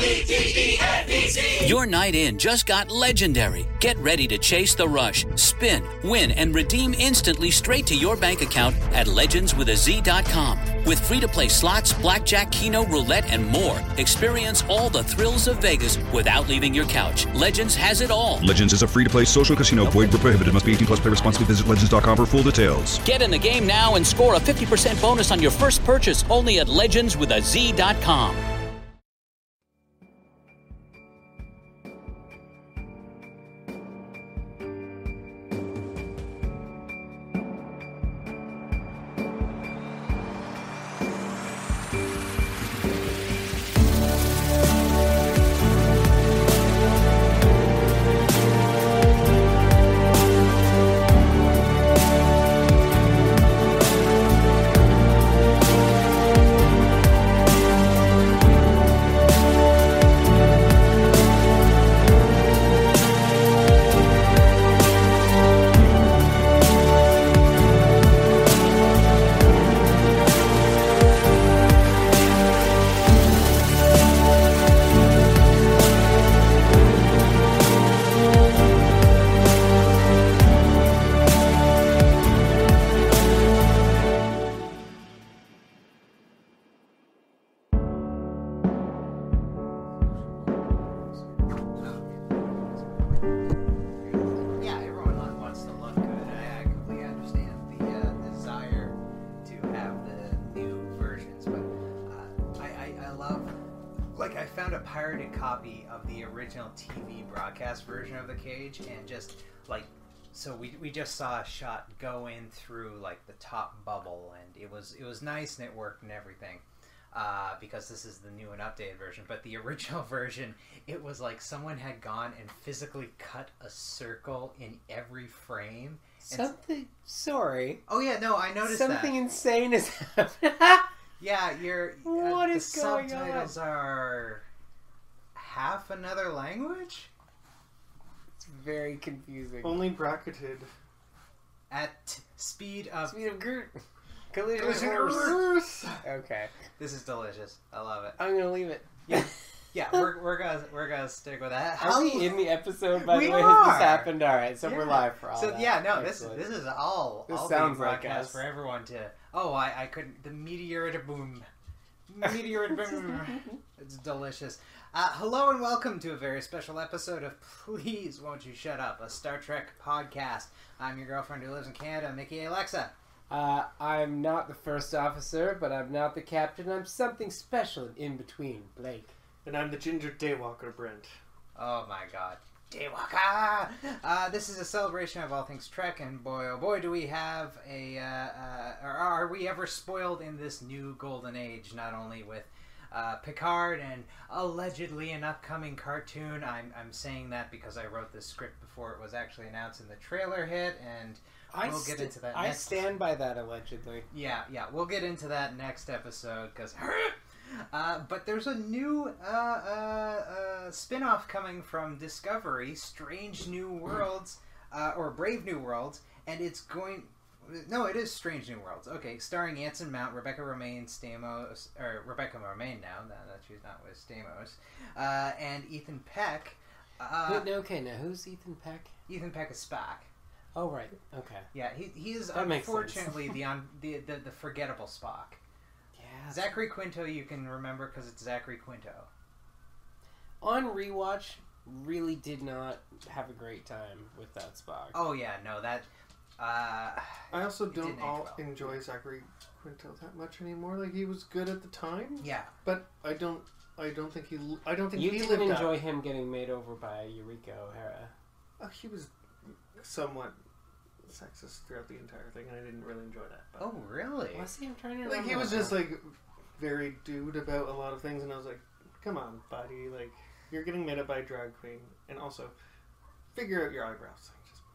Your night in just got legendary. Get ready to chase the rush, spin, win, and redeem instantly straight to your bank account at legendswithaz.com. With free-to-play slots, blackjack, keno, roulette, and more, experience all the thrills of Vegas without leaving your couch. Legends has it all. Legends is a free-to-play social casino. Void where prohibited. Must be 18 plus. Play responsibly. Visit legends.com for full details. Get in the game now and score a 50% bonus on your first purchase only at legendswithaz.com. Version of the cage, and just like, so we just saw a shot go in through like the top bubble, and it was nice and it worked and everything, because this is the new and updated version. But the original version, it was like someone had gone and physically cut a circle in every frame. Sorry. Oh yeah, no, I noticed something that. Insane is happening. Yeah, What is going on? The subtitles are half another language. Very confusing. Only bracketed. At speed of Groot. Collision Horse. Okay. This is delicious. I love it. I'm gonna leave it. Yeah, we're gonna stick with that. Are we in the episode, by the way? are. Has this happened? Alright, so we're live for all that. Yeah, no, Excellent. this is all sounds being like broadcast us. for everyone to. Oh, I couldn't. The meteor boom. Meteor boom. It's delicious. Hello and welcome to a very special episode of Please Won't You Shut Up, a Star Trek podcast. I'm your girlfriend who lives in Canada, Mickey Alexa. I'm not the first officer, but I'm not the captain. I'm something special in between, Blake. And I'm the ginger daywalker, Brent. Oh my god. Daywalker! This is a celebration of all things Trek, and boy oh boy do we have or are we ever spoiled in this new golden age, not only with Picard and allegedly an upcoming cartoon. I'm saying that because I wrote this script before it was actually announced and the trailer hit, and we'll get into that next. I stand by that, allegedly. Yeah, we'll get into that next episode, because but there's a new spin-off coming from Discovery, Strange New Worlds, or Brave New Worlds, and it's going... No, it is Strange New Worlds. Okay, starring Anson Mount, Rebecca Romaine Stamos, or Rebecca Romaine now that she's not with Stamos, and Ethan Peck. Okay, now who's Ethan Peck? Ethan Peck is Spock. Oh right, okay. Yeah, he is that unfortunately the forgettable Spock. Yeah. Zachary Quinto you can remember because it's Zachary Quinto. On rewatch, really did not have a great time with that Spock. Oh yeah, no that. I also don't well. enjoy Zachary Quinto that much anymore. Like, he was good at the time. Yeah, but I don't think he You he didn't lived enjoy up. him getting made over by Eureka O'Hara. He was somewhat sexist throughout the entire thing, and I didn't really enjoy that. But, oh really? Was he? I'm trying to like, remember. he was just like very dude about a lot of things, and I was like, come on, buddy, like, you're getting made up by a drag queen, and also figure out your eyebrows.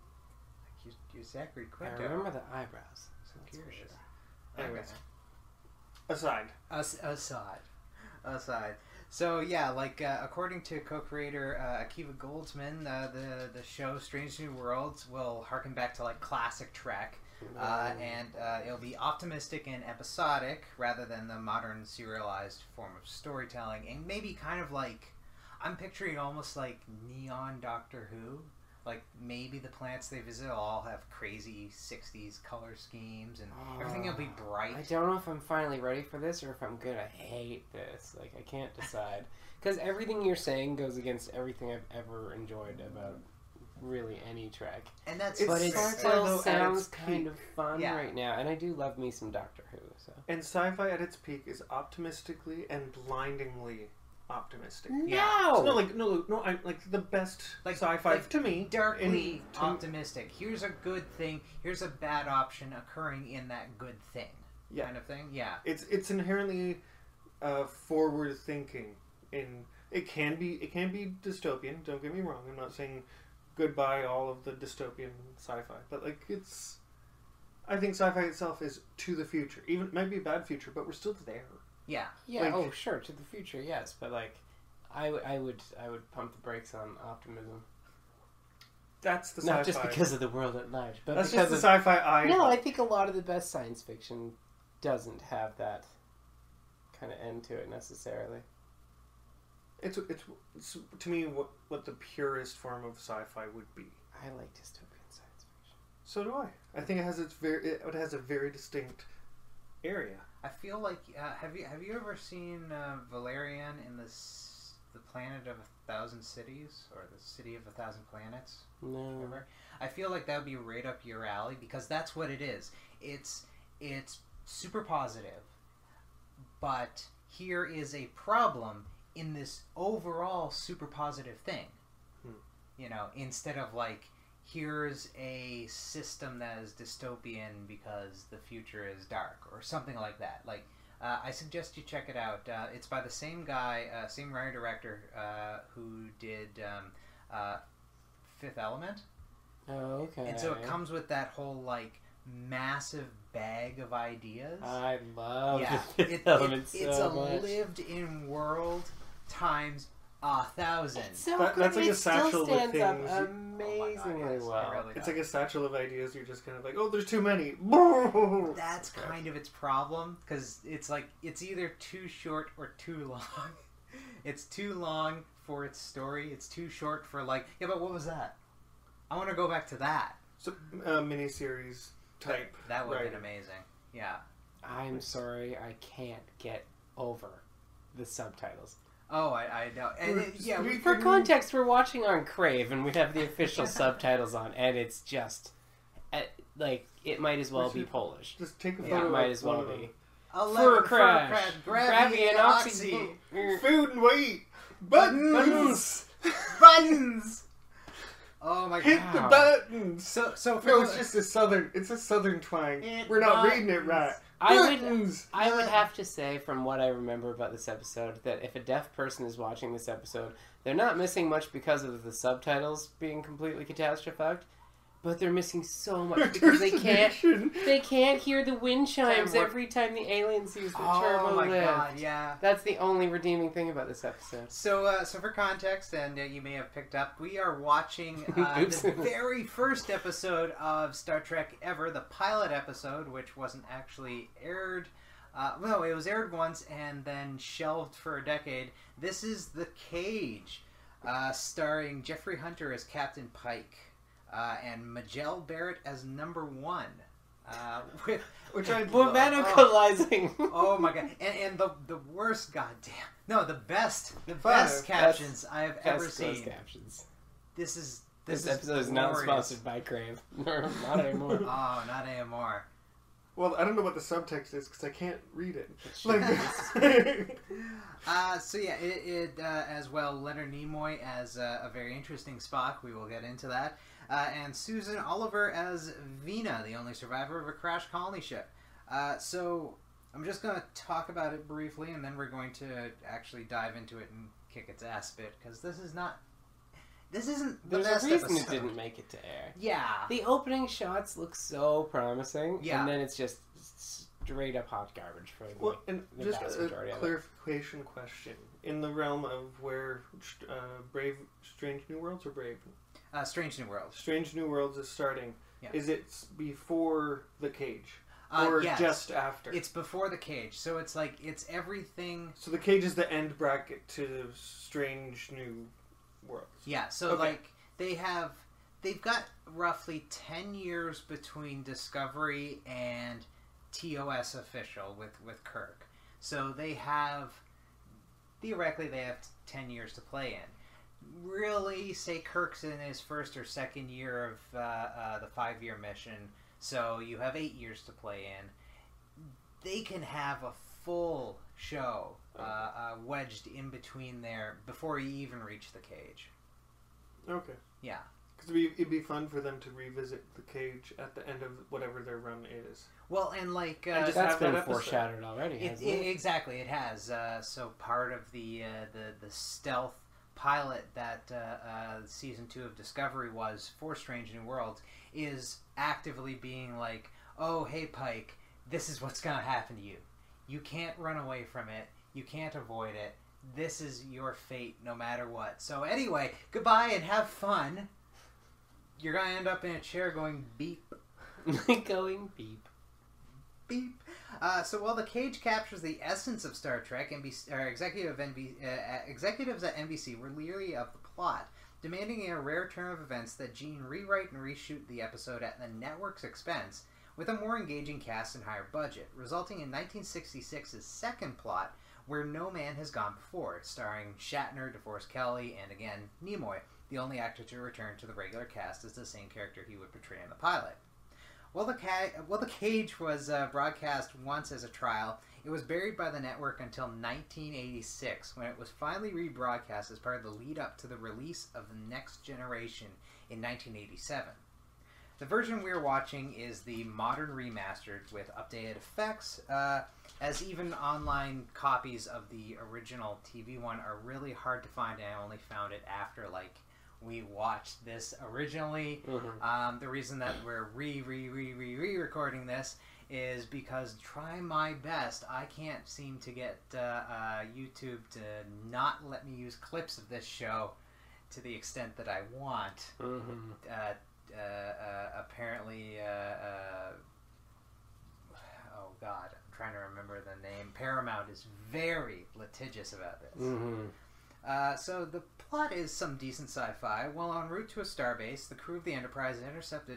You Zachary Quinto. I remember the eyebrows. So curious. Sure. Anyways, aside. So yeah, like according to co-creator Akiva Goldsman, the show Strange New Worlds will harken back to like classic Trek, and it'll be optimistic and episodic rather than the modern serialized form of storytelling, and maybe kind of like I'm picturing almost like neon Doctor Who. Like, maybe the planets they visit will all have crazy 60s color schemes, and everything will be bright. I don't know if I'm finally ready for this or if I'm gonna hate this. Like, I can't decide. Because everything you're saying goes against everything I've ever enjoyed about really any Trek. And that's But it sci-fi, still though, at sounds its kind of fun Yeah. right now. And I do love me some Doctor Who, so... And sci-fi at its peak is optimistically and blindingly optimistic. Yeah. So no, I like the best Like- sci-fi like to me. darkly optimistic. Here's a good thing. Here's a bad option occurring in that good thing. Yeah. Kind of thing. Yeah. It's inherently forward thinking. In it can be dystopian. Don't get me wrong. I'm not saying goodbye all of the dystopian sci-fi, but like it's. I think sci-fi itself is to the future. Even it might be a bad future, but we're still there. Yeah. Yeah, Like- oh, sure, to the future, yes. But, like, I would pump the brakes on optimism. That's the Not sci-fi. just because of the world at large, but That's because just the sci-fi No, I think a lot of the best science fiction doesn't have that kind of end to it necessarily. It's to me what the purest form of sci-fi would be. I like dystopian science fiction. So do I. I think it has it has a very distinct area. I feel like have you ever seen Valerian in the Planet of 1,000 Cities or the City of 1,000 Planets? No. Ever? I feel like that would be right up your alley because that's what it is. It's super positive, but here is a problem in this overall super positive thing. You know, instead of like, here's a system that is dystopian because the future is dark or something like that. Like, I suggest you check it out. It's by the same guy, same writer-director who did Fifth Element. Oh, okay. And so it comes with that whole, like, massive bag of ideas. I love Yeah, the Fifth Element so it's a much. lived-in world times 1,000. It's so That- good. that's like it a satchel still with stands up things. amazingly yes, it well. really It's does. like a satchel of ideas. You're just kind of like, oh, there's too many. That's kind of its problem, because it's like, it's either too short or too long. It's too long for its story. It's too short for, like, yeah, but what was that? I want to go back to that. So miniseries type. That would have writing. been amazing. Yeah. I'm sorry, I can't get over the subtitles. Oh, I know. And For context, we're watching on Crave, and we have the official subtitles on, and it's just, like, it might as well be Polish. Just take a Yeah, photo. It might of as well one of them. be. 11 Fur crash. Gravity and oxy. Food and weight. Buttons. Buttons. Oh my Hit god. the buttons. So for No, it's just a southern twang. It We're not reading it buttons. right. I would have to say, from what I remember about this episode, that if a deaf person is watching this episode, they're not missing much because of the subtitles being completely catastrophized, but they're missing so much because they can't hear the wind chimes every time the aliens use the turbo Oh my lift. god, yeah. That's the only redeeming thing about this episode. So for context, and you may have picked up, we are watching Oops. the very first episode of Star Trek ever, the pilot episode, which wasn't actually aired. No, it was aired once and then shelved for a decade. This is The Cage, starring Jeffrey Hunter as Captain Pike, and Majel Barrett as Number One. Which I Botanicalizing. Oh my god! And the worst, goddamn, no, the best Best captions I have ever Best closed seen. captions. This This is episode is not glorious. sponsored by Crave. No, not anymore. Oh, not AMR. Well, I don't know what the subtext is because I can't read it. So yeah, it as well. Leonard Nimoy as a very interesting Spock. We will get into that. And Susan Oliver as Vina, the only survivor of a crashed colony ship. So I'm just going to talk about it briefly, and then we're going to actually dive into it and kick its ass a bit, because this isn't the There's best a reason episode. it didn't make it to air. Yeah. The opening shots look so promising, Yeah. and then it's just straight up hot garbage for Well, and the just vast a majority of it. clarification question. In the realm of where Strange New Worlds or Brave? Strange New Worlds. Strange New Worlds is starting. Yeah. Is it before The Cage? Or yes. just after? It's before the cage, so it's like it's everything. So the cage is the end bracket to Strange New Worlds. Yeah, so Okay. like they've got roughly 10 years between Discovery and TOS official with Kirk. So theoretically they have 10 years to play in. Really, say Kirk's in his first or second year of the 5-year mission, so you have 8 years to play in. They can have a full show wedged in between there before you even reach the cage. Okay. Yeah. Because it'd be fun for them to revisit the cage at the end of whatever their run is. Well, and like And just That's have been that episode. foreshadowed already, hasn't it? exactly, it has. So part of the stealth pilot that season 2 of Discovery was for Strange New Worlds is actively being like, "Oh, hey Pike, this is what's gonna happen to you. You can't run away from it. You can't avoid it. This is your fate, no matter what." So anyway, goodbye and have fun. You're gonna end up in a chair going beep. Going beep. Beep. So while the cage captures the essence of Star Trek, executives at NBC were leery of the plot, demanding in a rare turn of events that Gene rewrite and reshoot the episode at the network's expense with a more engaging cast and higher budget, resulting in 1966's second plot, Where No Man Has Gone Before, starring Shatner, DeForest Kelley, and again, Nimoy, the only actor to return to the regular cast as the same character he would portray in the pilot. While the cage was broadcast once as a trial, it was buried by the network until 1986, when it was finally rebroadcast as part of the lead-up to the release of The Next Generation in 1987. The version we're watching is the modern remastered with updated effects, as even online copies of the original TV one are really hard to find, and I only found it after, like, we watched this originally. Mm-hmm. The reason that we're re-recording this is because, try my best, I can't seem to get YouTube to not let me use clips of this show to the extent that I want. Mm-hmm. Apparently, oh god, I'm trying to remember the name. Paramount is very litigious about this. Mm-hmm. So the plot is some decent sci-fi. While en route to a starbase, the crew of the Enterprise intercepted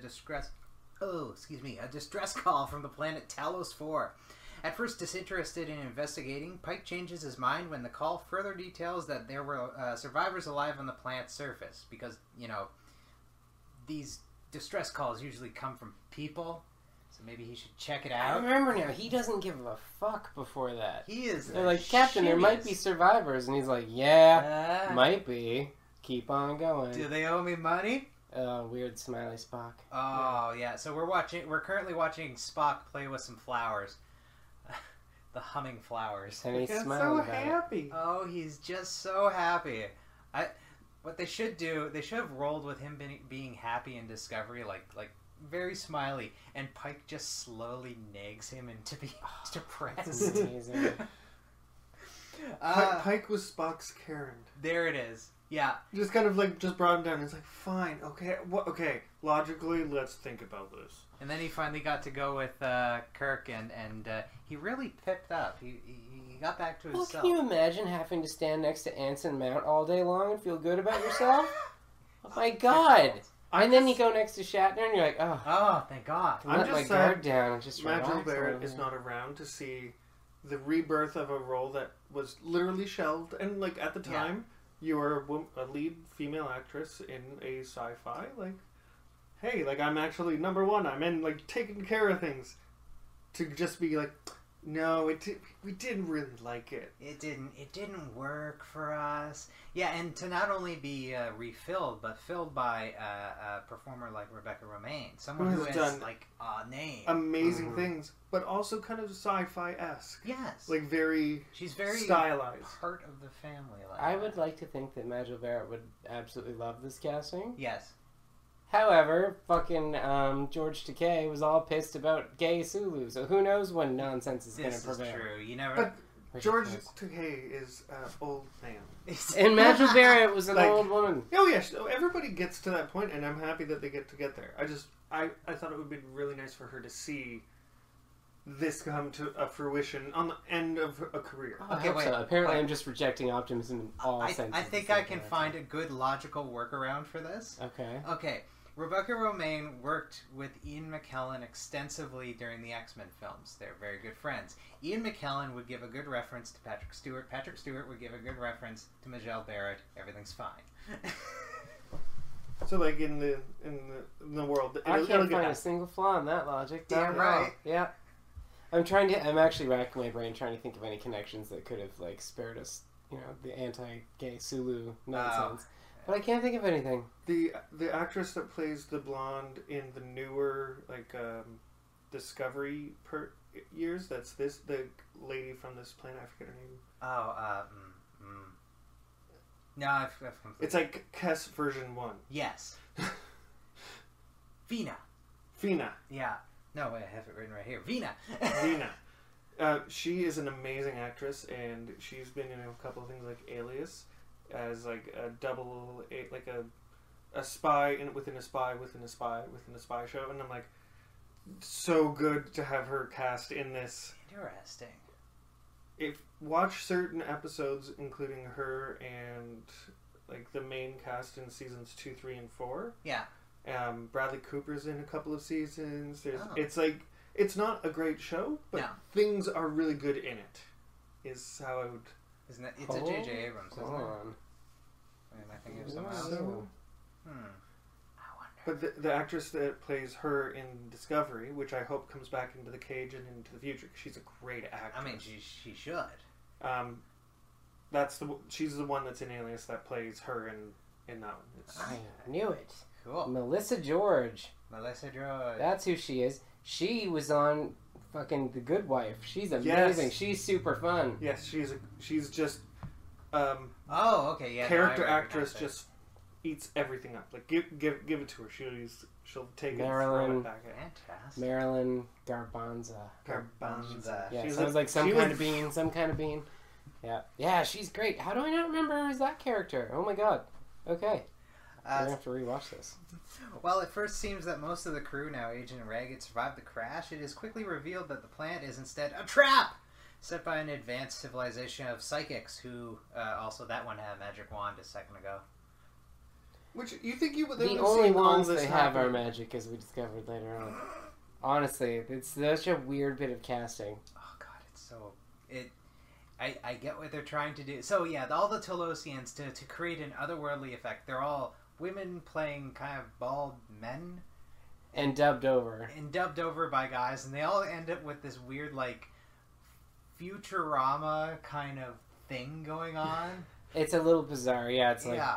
a distress call from the planet Talos 4. At first disinterested in investigating, Pike changes his mind when the call further details that there were survivors alive on the planet's surface. Because, you know, these distress calls usually come from people, so maybe he should check it I out. remember now, he doesn't give a fuck before that. He is. They're like, Captain, there might be survivors. And he's like, yeah, Uh, might be. Keep on going. Do they owe me money? Weird smiley Spock. Oh yeah. So we're currently watching Spock play with some flowers, the humming flowers. And he's He's smiling so about it. happy. Oh, he's just so happy. What they should do, they should have rolled with him being happy in Discovery, like very smiley, and Pike just slowly nags him into being depressed. Amazing. Pike was Spock's Karen. There it is. Yeah. Just kind of like just brought him down. It's like, fine, okay, okay. Logically, let's think about this. And then he finally got to go with Kirk, and he really picked up. He got back to Well, himself. can you imagine having to stand next to Anson Mount all day long and feel good about yourself? Oh my god! And then you go next to Shatner and you're like, oh, Oh, thank God. I'm let my just guard sad down and just relax Majel a Barrett little is bit. not around to see the rebirth of a role that was literally shelved. And like at the time, you were a lead female actress in a sci-fi. Like, hey, like I'm actually number one. I'm in like taking care of things. To just be like, no, we didn't really like it. It didn't work for us. Yeah, and to not only be refilled, but filled by a performer like Rebecca Romaine, someone Who who has has done like a name. Amazing things, but also kind of sci-fi-esque. Yes, Like very she's very stylized. part of the family. Like I that. would like to think that Majel Barrett would absolutely love this casting. Yes. However, fucking George Takei was all pissed about gay Sulu, so who knows when nonsense is going to This is prevail. true. You never. But George Ridiculous. Takei is an old man. And Majel Barrett was an Like- old woman. Oh yes, everybody gets to that point, and I'm happy that they get there. I thought it would be really nice for her to see this come to a fruition on the end of a career. I hope so. Apparently, I'm just rejecting optimism in all senses. I think I can find a good logical workaround for this. Okay. Okay. Rebecca Romaine worked with Ian McKellen extensively during the X-Men films. They're very good friends. Ian McKellen would give a good reference to Patrick Stewart. Patrick Stewart would give a good reference to Majel Barrett. Everything's fine. So, like in the world, I can't find a single flaw in that logic. Yeah, right. Yeah. I'm actually racking my brain trying to think of any connections that could have like spared us, the anti-gay Sulu nonsense. But I can't think of anything. The actress that plays the blonde in the newer Discovery years. That's the lady from this planet. I forget her name. No, I've completely... It's like Kess version 1. Yes. Vina. Yeah. No, wait, I have it written right here. Vina. She is an amazing actress, and she's been in a couple of things like Alias, as like a spy within a spy within a spy within a spy show, and I'm like, so good to have her cast in this. Interesting. Watch certain episodes, including her and like the main cast in seasons 2, 3, and 4. Yeah. Bradley Cooper's in a couple of seasons. It's like, it's not a great show, but things are really good in it. Is how I would. Isn't it? It's a J.J. Abrams, isn't it? Am I thinking of someone else? I wonder. But the actress that plays her in Discovery, which I hope comes back into the cage and into the future, because she's a great actress. I mean, she should. She's the one that's in Alias that plays her in that one. I knew it. Cool. Melissa George. That's who she is. She was on fucking The Good Wife. She's amazing. Yes. She's super fun. Yes, she's just okay, yeah. Character actress just eats everything up. Like give it to her. She'll take Marilyn, it and throw it back at. Fantastic. Marilyn Garbanza. Yeah, sounds like some kind of bean. Yeah. Yeah, she's great. How do I not remember her as that character? Oh my god. Okay. We're going to have to rewatch this. While it first seems that most of the crew, now aged and ragged, survived the crash, it is quickly revealed that the plant is instead a trap set by an advanced civilization of psychics who, also that one had a magic wand a second ago. Which, you think you would... The only ones they have are magic, as we discovered later on. Honestly, it's such a weird bit of casting. Oh god, it's so... I get what they're trying to do. So yeah, all the Telosians, to create an otherworldly effect, they're all women playing kind of bald men. And dubbed over. And dubbed over by guys, and they all end up with this weird, like, Futurama kind of thing going on. It's a little bizarre, yeah. It's like,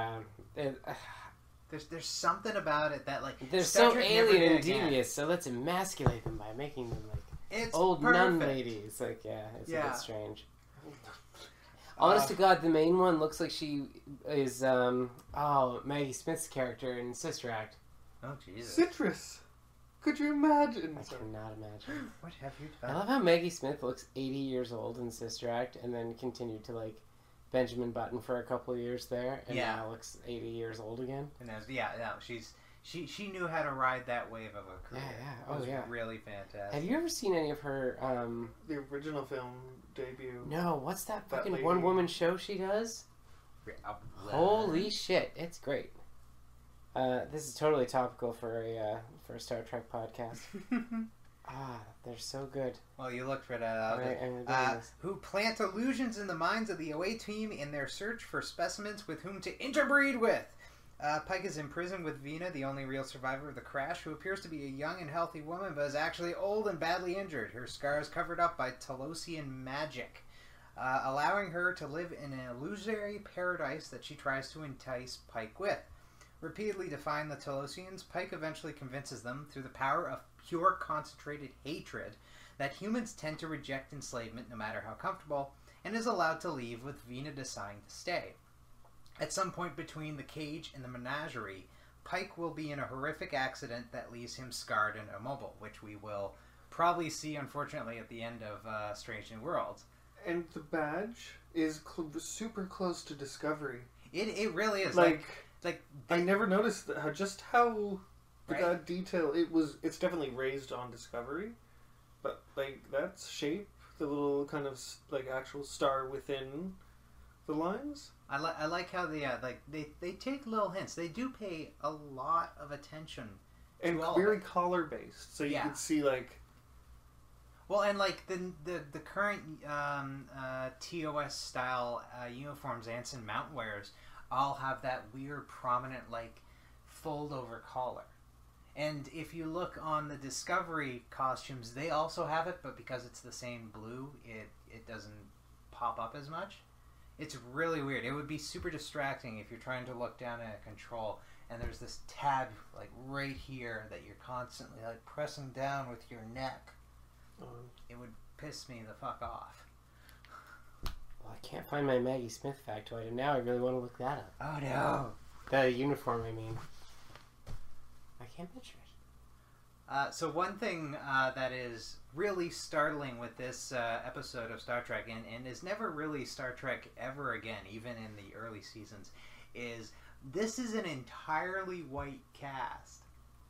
There's something about it that, like... They're so alien and devious, so let's emasculate them by making them, like, it's old perfect. Nun ladies. Like, it's a bit strange. Honest to God, the main one looks like she is, Maggie Smith's character in Sister Act. Oh, Jesus. Citrus! Could you imagine? I cannot imagine. What have you done? I love how Maggie Smith looks 80 years old in Sister Act and then continued to, like, Benjamin Button for a couple of years there, and now looks 80 years old again. And she knew how to ride that wave of a career. Yeah. It was really fantastic. Have you ever seen any of her, the original film debut? No, what's that fucking one-woman show she does? Holy shit, it's great. This is totally topical for a Star Trek podcast. They're so good. Well, you look for that. Who plant illusions in the minds of the OA team in their search for specimens with whom to interbreed with. Pike is imprisoned with Vina, the only real survivor of the crash, who appears to be a young and healthy woman, but is actually old and badly injured. Her scars covered up by Telosian magic, allowing her to live in an illusory paradise that she tries to entice Pike with. Repeatedly defying the Telosians, Pike eventually convinces them, through the power of pure concentrated hatred, that humans tend to reject enslavement no matter how comfortable, and is allowed to leave, with Vina deciding to stay. At some point between the cage and the menagerie, Pike will be in a horrific accident that leaves him scarred and immobile, which we will probably see, unfortunately, at the end of Strange New Worlds. And the badge is super close to Discovery. It really is. I never noticed how detail it was. It's definitely raised on Discovery, but like that's shape, the little kind of like actual star within the lines. I like how they take little hints. They do pay a lot of attention And to all very of it. color based, so you Yeah. could see like. Well, and like the current TOS style uniforms Anson Mount wears all have that weird prominent like fold over collar. And if you look on the Discovery costumes, they also have it, but because it's the same blue, it doesn't pop up as much. It's really weird. It would be super distracting if you're trying to look down at a control and there's this tab like right here that you're constantly like pressing down with your neck. It would piss me the fuck off. Well, I can't find my Maggie Smith factoid, and now I really want to look that up. Oh no. The uniform, I mean. I can't picture it. So one thing that is really startling with this episode of Star Trek, and is never really Star Trek ever again, even in the early seasons, is this is an entirely white cast.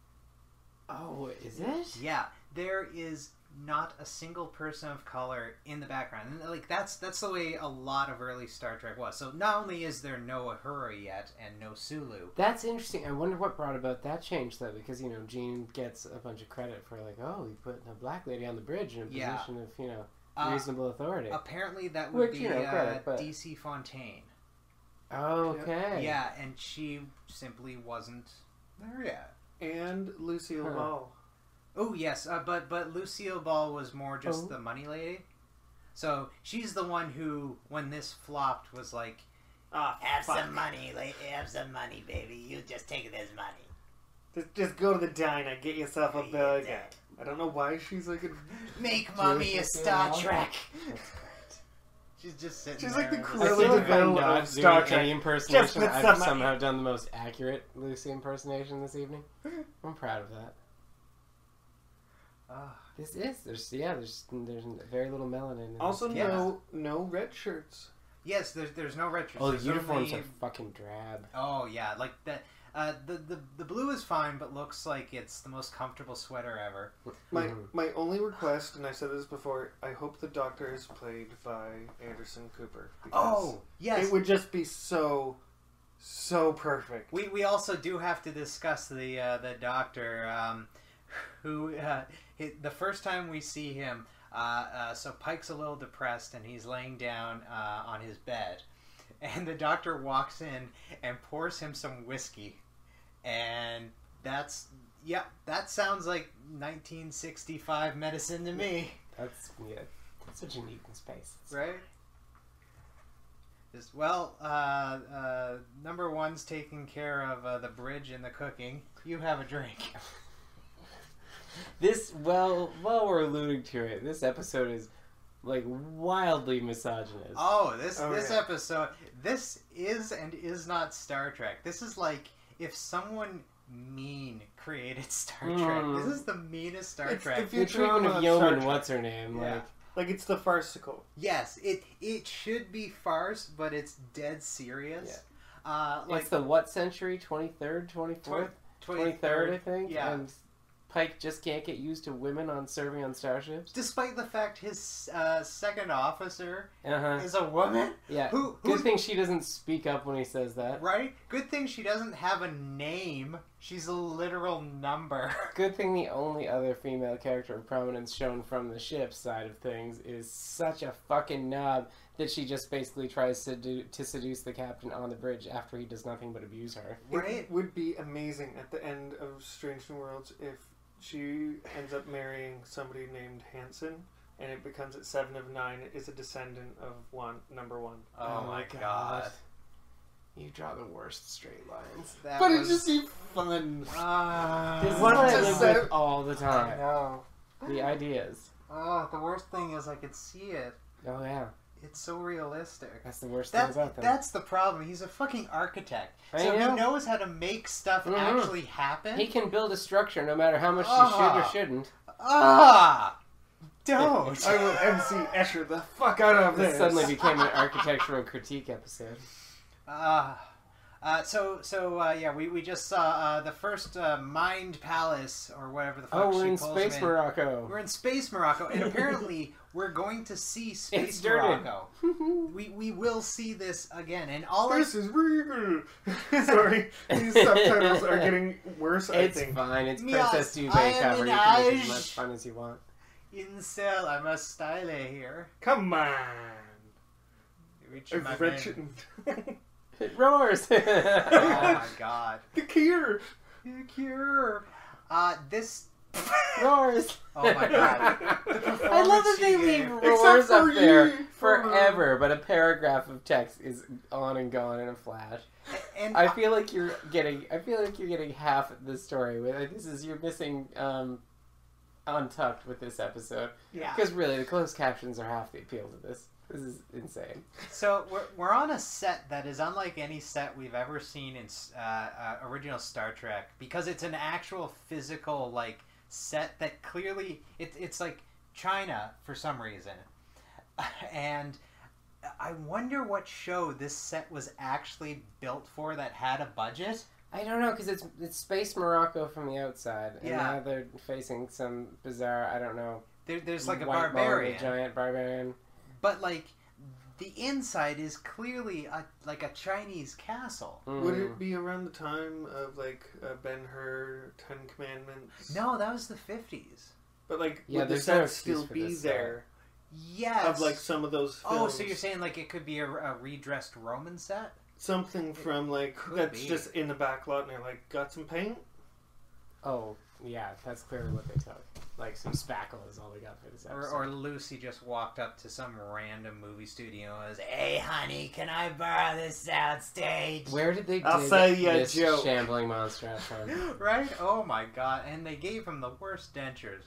Oh, is it? Yeah, there is not a single person of color in the background, and like that's the way a lot of early Star Trek was. So not only is there no Uhura yet and no Sulu. That's interesting. I wonder what brought about that change, though, because, Gene gets a bunch of credit for, like, oh, he put a black lady on the bridge in a position of, reasonable authority. Apparently that would Which, be credit, but... DC Fontaine. Okay. Yeah, and she simply wasn't there yet. And Lucille Ball. Oh yes, but Lucille Ball was more just the money lady. So she's the one who, when this flopped, was like, have some money, have some money, baby. You just take this money. Just go to the diner, get yourself a burger. I don't know why she's like a... Make mommy a Star Trek. She's just sitting She's there. like the I Cruella feel like de Vil I'm not of Star doing Trek. any Just impersonation. with I've some somehow done the most accurate Lucy impersonation this evening. I'm proud of that. There's very little melanin in Also, this. no red shirts. Yes, there's no retro. Oh, the uniforms are fucking drab. Oh yeah, like that. The blue is fine, but looks like it's the most comfortable sweater ever. My only request, and I said this before, I hope the Doctor is played by Anderson Cooper. Oh yes, it would just be so perfect. We also do have to discuss the Doctor, who the first time we see him, so Pike's a little depressed and he's laying down on his bed, and the Doctor walks in and pours him some whiskey, and that sounds like 1965 medicine to me. That's such a neat space, Right? Number one's taking care of the bridge and the cooking. You have a drink. While we're alluding to it, this episode is like wildly misogynist. This episode, this is and is not Star Trek. This is like if someone mean created Star Trek. This is the meanest Star Trek. The treatment of Yeoman, what's her name? Yeah. Like it's the farcical. Yes, it should be farce, but it's dead serious. Yeah. It's the what century? 23rd, 24th? 23rd, I think? Yeah. And Pike just can't get used to women serving on starships. Despite the fact his second officer Uh-huh. is a woman. Yeah. Good Good thing she doesn't speak up when he says that. Right? Good thing she doesn't have a name. She's a literal number. Good thing the only other female character of prominence shown from the ship's side of things is such a fucking knob that she just basically tries to seduce the captain on the bridge after he does nothing but abuse her. Right? It would be amazing at the end of Strange New Worlds if she ends up marrying somebody named Hanson, and it becomes at 7 of 9 is a descendant of number one. Oh my god. You draw the worst straight lines. It'd just be fun. This is Uh, what I to live say- with all the time. no. The ideas. The worst thing is I could see it. Oh yeah. It's so realistic. That's the worst thing about them. That's the problem. He's a fucking architect. I So know. he knows how to make stuff actually happen. He can build a structure no matter how much you should or shouldn't. Don't. I will MC Escher the fuck out of This this. suddenly became an architectural critique episode. We just saw the first Mind Palace or whatever the fuck. Oh, we're she in calls Space them Morocco. We're in Space Morocco, and apparently we're going to see Space started. Morocco. we will see this again, and all This is regal. Sorry, these subtitles are getting worse. I It's think. fine. It's Yes, Princess I Dubé am cover. an You can make Irish. as much fun as you want. Incel, I'm a style here. Come on. Reaching my Wretched. It roars. Oh my god. The Cure. The Cure. This. Roars. Oh my god. I love that they leave roars for up there you. forever, but a paragraph of text is on and gone in a flash. And I feel like you're getting half the story. You're missing Untucked with this episode. Yeah. Because really, the closed captions are half the appeal to this. This is insane. So we're on a set that is unlike any set we've ever seen in original Star Trek, because it's an actual physical set that clearly it's like China for some reason, and I wonder what show this set was actually built for that had a budget. I don't know, because it's Space Morocco from the outside, and Yeah. now they're facing some bizarre, I don't know, There's like a white barbarian, a giant barbarian. but the inside is clearly like a Chinese castle. Would it be around the time of Ben-Hur, Ten Commandments? No, that was the 50s. But Yeah, would the there's no set excuse still for be this there? Yes. Of some of those films? Oh, so you're saying it could be a redressed Roman set? Something from could that's be. just in the back lot and they're got some paint? Oh, yeah, that's clearly what they took. Some spackle is all they got for this episode. Or Lucy just walked up to some random movie studio and was, Hey, honey, can I borrow this soundstage? Where did they I'll dig say you a this joke. shambling monster out from? right? Oh my god. And they gave him the worst dentures.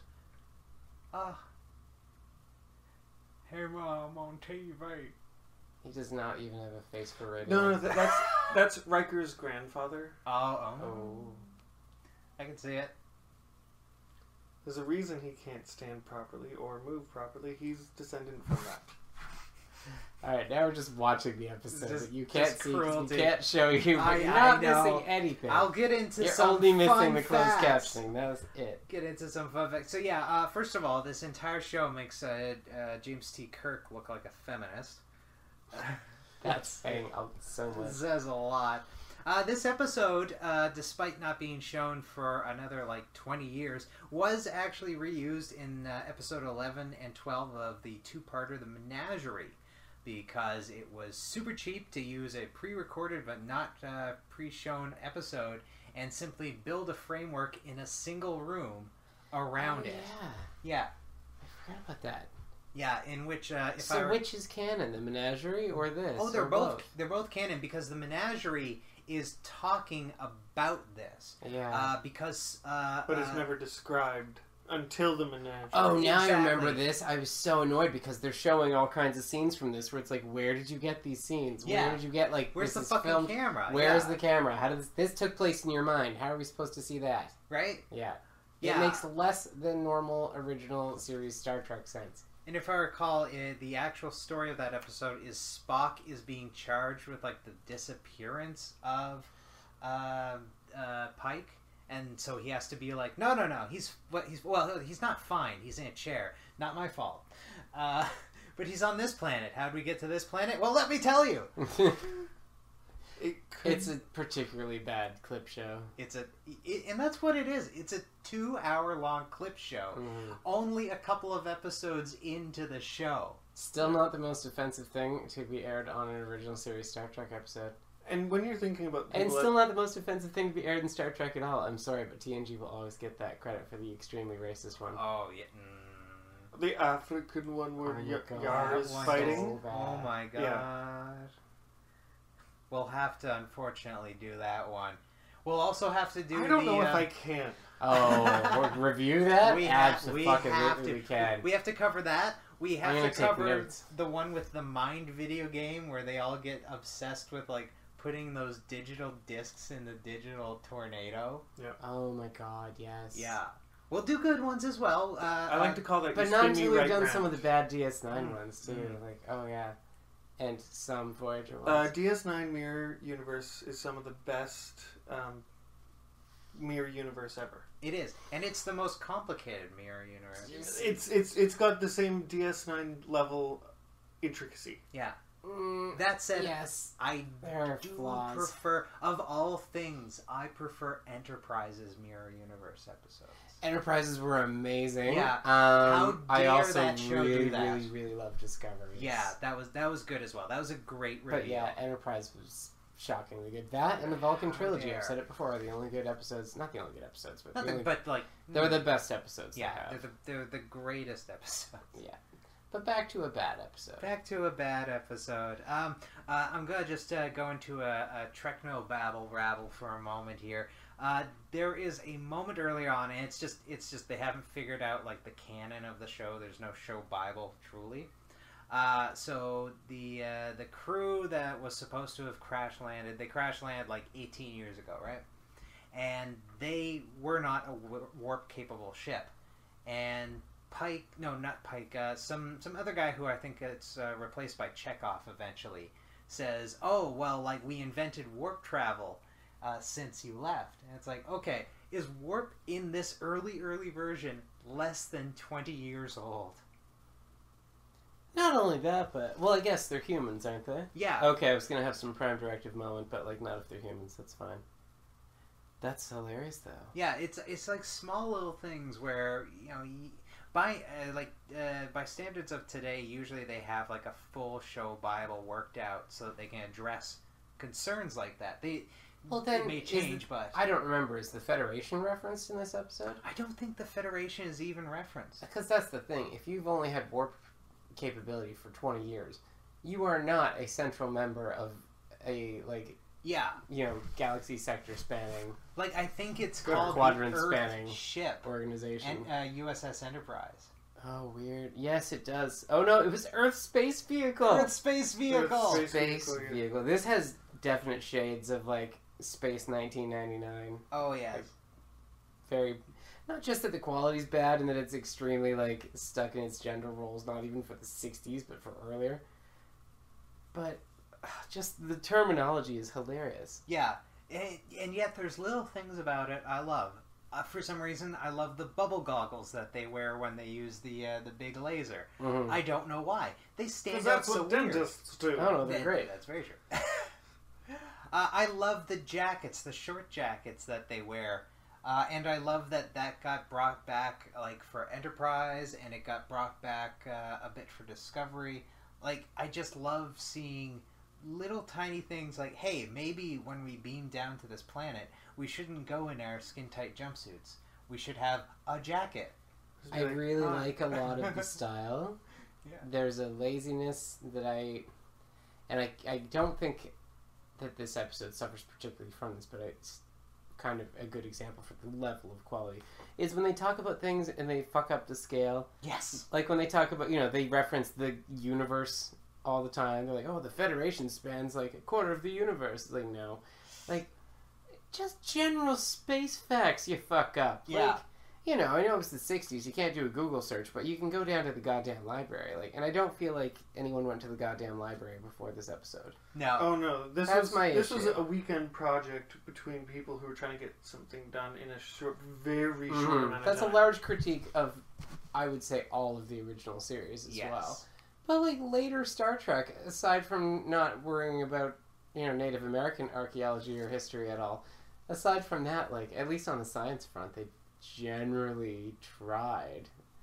Hey, Mom, on TV. He does not even have a face for radio. No, that's Riker's grandfather. Oh. I can see it. There's a reason he can't stand properly or move properly. He's descendant from that. Alright, now we're just watching the episode Just- that you can't just see, 'cause cruelty. you can't show you, but I you're not know. missing anything. I'll get into You're some only missing fun the closed facts. captioning. That was it. Get into some fun facts. So first of all, this entire show makes James T. Kirk look like a feminist. That's saying so much. Says a lot. This episode, despite not being shown for another 20 years, was actually reused in episode 11 and 12 of the two-parter The Menagerie, because it was super cheap to use a pre-recorded but not pre-shown episode and simply build a framework in a single room around it. Yeah, Yeah. I forgot about that. Yeah, in which Which is canon, the Menagerie or this? Oh, they're or both they're both canon, because the Menagerie is talking about this. Yeah. Because But it's never described until the Menagerie. Oh, now I remember Exactly. this. I was so annoyed because they're showing all kinds of scenes from this where it's where did you get these scenes? Yeah. Where did you get where's the this is fucking filmed? camera? Where's Yeah. the camera? How does this took place in your mind? How are we supposed to see that? Right? Yeah. Yeah. It makes less than normal original series Star Trek sense. And if I recall, the actual story of that episode is Spock is being charged with the disappearance of Pike, and so he has to be no, he's not fine. He's in a chair. Not my fault. But he's on this planet. How do we get to this planet? Well, let me tell you. It's a particularly bad clip show. And that's what it is. It's a 2-hour-long clip show. Only a couple of episodes into the show. Still not the most offensive thing to be aired on an original series Star Trek episode. And when you're thinking about And people still not the most offensive thing to be aired in Star Trek at all. I'm sorry, but TNG will always get that credit for the extremely racist one. Oh, yeah. the African one where Oh my God, Yar that is one's fighting. so bad. Oh my god. Yeah. We'll have to unfortunately do that one. We'll also have to do I don't know if I can. Oh, we'll review that? we have to. We can. We have to cover that. We I'm have gonna to take cover notes. the one with the Mind video game where they all get obsessed with putting those digital discs in the digital tornado. Oh my god, yes. Yeah. We'll do good ones as well. I like to call that. But you not spin me until we've right done round. some of the bad DS9 ones, too. Oh yeah. and some Voyager ones. DS9 Mirror Universe is some of the best Mirror Universe ever. It is, and it's the most complicated mirror universe. It's got the same DS9 level intricacy. Yeah. That said, yes, I there are do flaws. prefer, of all things, I prefer Enterprise's mirror universe episodes. Enterprises were amazing. Yeah. How I dare also that show really, do that? really, really love Discovery. Yeah, that was good as well. That was a great review. But yeah, Enterprise was shockingly good. That and the Vulcan trilogy. dare. I've said it before. Are the only good episodes. Not the only good episodes, but Nothing, really, but like they're the best episodes. yeah, they have. they're the greatest episodes. Yeah. But back to a bad episode. Back to a bad episode. I'm gonna just go into a Trekno babble rabble for a moment here. There is a moment earlier on, and it's just they haven't figured out like the canon of the show. There's no show Bible truly. So the crew that was supposed to have crash landed, they crash landed like 18 years ago, right? And they were not a warp capable ship, and Pike, no, not Pike, some other guy who I think gets replaced by Chekhov eventually says, oh, well, like, we invented warp travel since you left. And it's like, okay, is warp in this early version less than 20 years old? Not only that, but... Well, I guess they're humans, aren't they? Yeah. Okay, I was going to have some Prime Directive moment, but, like, not if they're humans. That's fine. That's hilarious, though. Yeah, it's like small little things where, you know... By standards of today, usually they have like a full show Bible worked out so that they can address concerns like that. It may change, but I don't remember. Is the Federation referenced in this episode? I don't think the Federation is even referenced. Because that's the thing. If you've only had warp capability for 20 years, you are not a central member of a galaxy sector spanning. Like, I think it's Or called quadrant the Earth spanning ship organization. and USS Enterprise. Oh, weird. Yes, it does. Oh no, it was Earth Space Vehicle. Earth Space Vehicle. Earth Space Vehicle, yeah. Vehicle. This has definite shades of like Space 1999. Oh yes. Very, not just that the quality's bad and that it's extremely like stuck in its gender roles, not even for the 60s, but for earlier. But just the terminology is hilarious. Yeah, and yet there's little things about it I love. For some reason, I love the bubble goggles that they wear when they use the big laser. Mm-hmm. I don't know why. They stand out That's so what weird. dentists do. Oh no, they're great. That's very true. I love the jackets, the short jackets that they wear. And I love that got brought back like for Enterprise, and it got brought back a bit for Discovery. Like, I just love seeing little tiny things like, hey, maybe when we beam down to this planet, we shouldn't go in our skin-tight jumpsuits. We should have a jacket. I really like a lot of the style. Yeah. There's a laziness that I don't think that this episode suffers particularly from this, but it's kind of a good example for the level of quality, is when they talk about things and they fuck up the scale. Yes. Like when they talk about, they reference the universe all the time. They're like, oh, the Federation spans like a quarter of the universe. It's like, no. Like, just general space facts you fuck up. Yeah. Like, I know it's the 60s, you can't do a Google search, but you can go down to the goddamn library. Like, and I don't feel like anyone went to the goddamn library before this episode. No. Oh no, this That's was my this issue. was a weekend project between people who were trying to get something done in a very short amount of That's time. a large critique of, I would say, all of the original series as Yes. well. But like later Star Trek, aside from not worrying about Native American archaeology or history at all, aside from that, like at least on the science front, they generally tried.